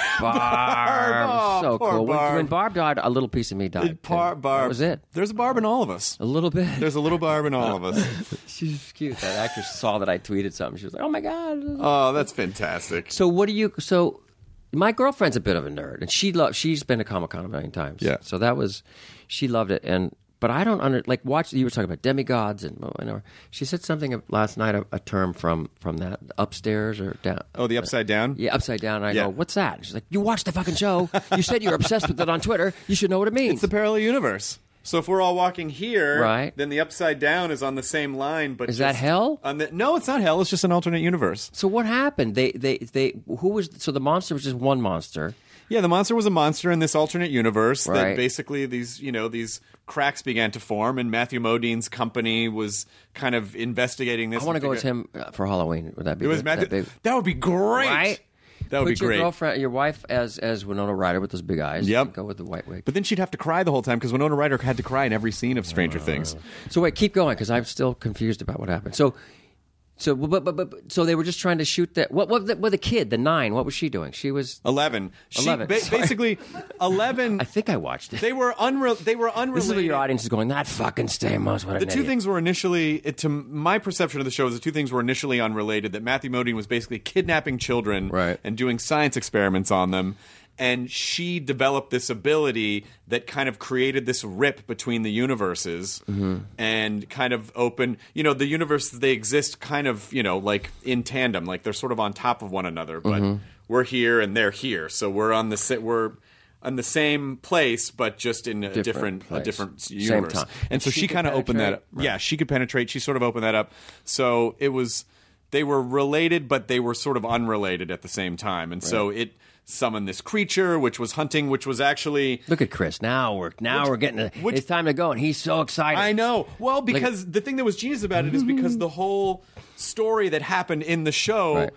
Barb, Oh, so poor cool. When, Barb. when Barb died, a little piece of me died. Par- too. Barb. That was it. There's a Barb in all of us. A little bit. There's a little Barb in all of us. She's cute. That actress saw that I tweeted something. She was like, "Oh my god!" Oh, that's fantastic. So what do you? So my girlfriend's a bit of a nerd, and she loves. She's been to Comic Con a million times. Yeah. So that was, she loved it, and but I don't under like watch. You were talking about demigods and whatever. She said something last night, a, a term from from that upstairs or down. Oh, the Upside Down? Yeah, upside down. And I Yeah. go, "What's that?" She's like, "You watched the fucking show. You said you were obsessed with it on Twitter. You should know what it means." It's the parallel universe. So if we're all walking here, Right. then the Upside Down is on the same line. But Is that just hell? On the, no, it's not hell. It's just an alternate universe. So what happened? They they they who was so the monster was just one monster. Yeah, the monster was a monster in this alternate universe. That Right. basically these, you know, these cracks began to form, and Matthew Modine's company was kind of investigating this. I want to and go as figure- him uh, for Halloween. Would that be It was good? Matthew. That That, big- would be great. Right? That would Put be your great. girlfriend, your wife, as as Winona Ryder with those big eyes. Yep. Go with the white wig. But then she'd have to cry the whole time because Winona Ryder had to cry in every scene of Stranger Things. So wait, keep going because I'm still confused about what happened. So, so but, but but but so they were just trying to shoot that. What what the, what the kid, the nine? What was she doing? She was. Eleven. She, Eleven, ba- sorry. basically, eleven. I think I watched it. They were unre- They were unrelated. This is what your audience is going. That fucking Stamos. What an The two idiot." things were initially, it, to my perception of the show, is the two things were initially unrelated. That Matthew Modine was basically kidnapping children Right. and doing science experiments on them, and she developed this ability that kind of created this rip between the universes Mm-hmm. and kind of open. You know, the universes, they exist kind of, you know, like in tandem, like they're sort of on top of one another, but Mm-hmm. we're here and they're here, so we're on the si- we're. On the same place, but just in a Different different, a place. different Same universe. time. And so She she, could kind of opened that penetrate? up. Right. Yeah, she could penetrate. She sort of opened that up. So it was, they were related, but they were sort of unrelated at the same time. And so it summoned this creature, which was hunting, which was actually. Look at Chris. Now we're now Which- we're getting. To, which- it's time to go, and he's so excited. I know. Well, because the thing that was genius about it is because the whole story that happened in the show. Right.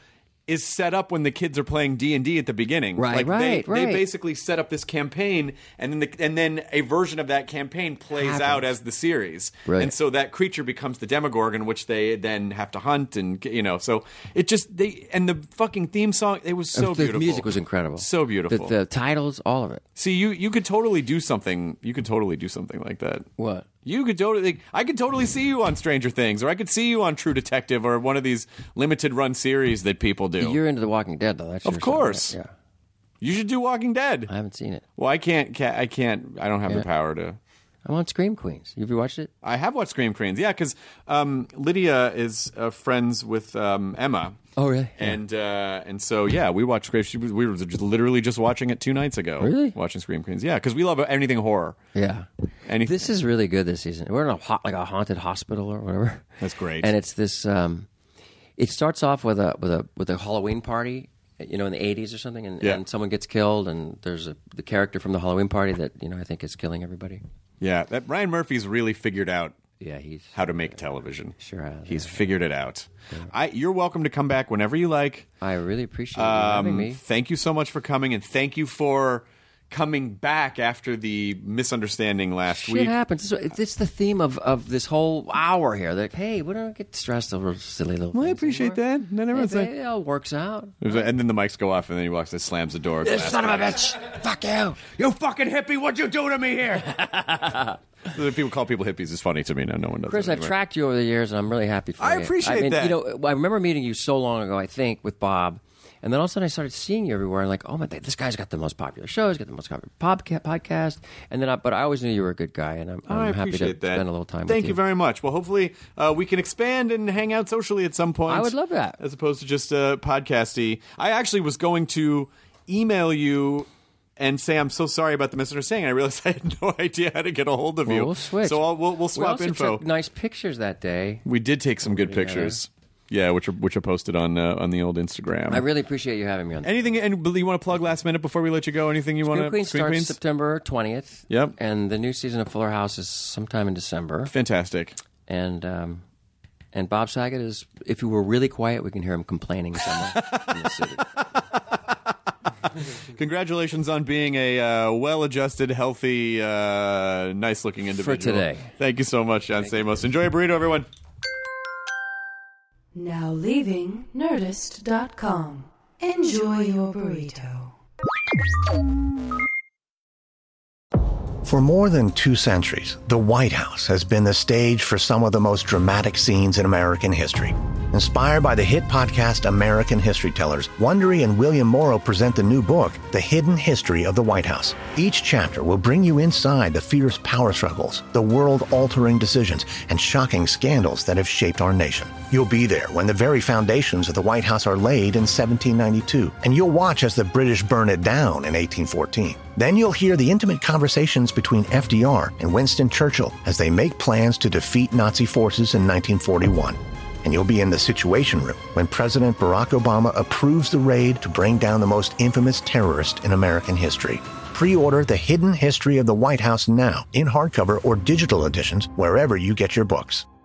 is set up when the kids are playing D and D at the beginning. Right, like right, they, right. They basically set up this campaign, and then the, and then a version of that campaign plays Happens. out as the series. Right. And so that creature becomes the Demogorgon, which they then have to hunt, and you know, so it just they and the fucking theme song. It was so the beautiful. music was incredible. So beautiful. The, the titles, all of it. See, you you could totally do something. You could totally do something like that. What? You could totally. I could totally see you on Stranger Things, or I could see you on True Detective, or one of these limited run series that people do. You're into The Walking Dead, though. That's Of your course. song, right? You should do Walking Dead. Yeah. I haven't seen it. Well, I can't. ca- I can't. I don't have Yeah. the power to. I'm on Scream Queens. Have you watched it? I have watched Scream Queens. Yeah, because um, Lydia is uh, friends with um, Emma. Oh, really? And uh, and so yeah, we watched Scream. she was- We were just literally just watching it two nights ago. Really? Watching Scream Queens. Yeah, because we love anything horror. Yeah. Anything. This is really good this season. We're in a hot, like a haunted hospital or whatever. That's great. And it's this. Um, it starts off with a with a with a Halloween party, you know, in the eighties or something, and, Yeah. and someone gets killed, and there's a the character from the Halloween party that you know I think is killing everybody. Yeah, that Ryan Murphy's really figured out Yeah, he's how to make television. Sure has, He's yeah. figured it out. I, you're welcome to come back whenever you like. I really appreciate you having Um, me. thank you so much for coming, and thank you for coming back after the misunderstanding last Shit week. happens. It's, it's the theme of, of this whole hour here. Like, hey, we don't get stressed over silly little Well, I things appreciate anymore. that. Then everyone's Hey, like, babe, it all works out. and then the mics go off, and then he walks and slams the door. This son of a bitch! Fuck you! You fucking hippie! What'd you do to me here? People call people hippies is funny to me now. No one does. Chris, that I've anymore. tracked you over the years, and I'm really happy for I you. appreciate I mean, that. You know, I remember meeting you so long ago, I think, with Bob, and then all of a sudden I started seeing you everywhere, and like, oh my, this guy's got the most popular show, he's got the most popular podca- podcast, and then, I, but I always knew you were a good guy, and I'm, I'm I happy to appreciate that. spend a little time Thank with you very much. Well, hopefully uh, we can expand and hang out socially at some point. I would love that. as opposed to just uh, podcasty. I actually was going to email you and say I'm so sorry about the misunderstanding. I realized I had no idea how to get a hold of Well, you. we'll switch. So I'll, we'll we'll We swap also info. took nice pictures that day. We did take some good pictures. Yeah, which are which are posted on uh, on the old Instagram. I really appreciate you having me on. Anything and you want to plug last minute before we let you go? Anything you want Scream to? Queen Scream starts Queens? September twentieth. Yep. And the new season of Fuller House is sometime in December. Fantastic. And um, and Bob Saget is, if he were really quiet, we can hear him complaining somewhere in the city. Congratulations on being a uh, well-adjusted, healthy, uh, nice-looking individual. today. Thank you so much, John Stamos. Enjoy a burrito, everyone. Now leaving Nerdist dot com. Enjoy your burrito. For more than two centuries, the White House has been the stage for some of the most dramatic scenes in American history. Inspired by the hit podcast American History Tellers, Wondery and William Morrow present the new book, The Hidden History of the White House. Each chapter will bring you inside the fierce power struggles, the world-altering decisions, and shocking scandals that have shaped our nation. You'll be there when the very foundations of the White House are laid in seventeen ninety-two, and you'll watch as the British burn it down in eighteen fourteen. Then you'll hear the intimate conversations between F D R and Winston Churchill as they make plans to defeat Nazi forces in nineteen forty-one. And you'll be in the Situation Room when President Barack Obama approves the raid to bring down the most infamous terrorist in American history. Pre-order The Hidden History of the White House now in hardcover or digital editions wherever you get your books.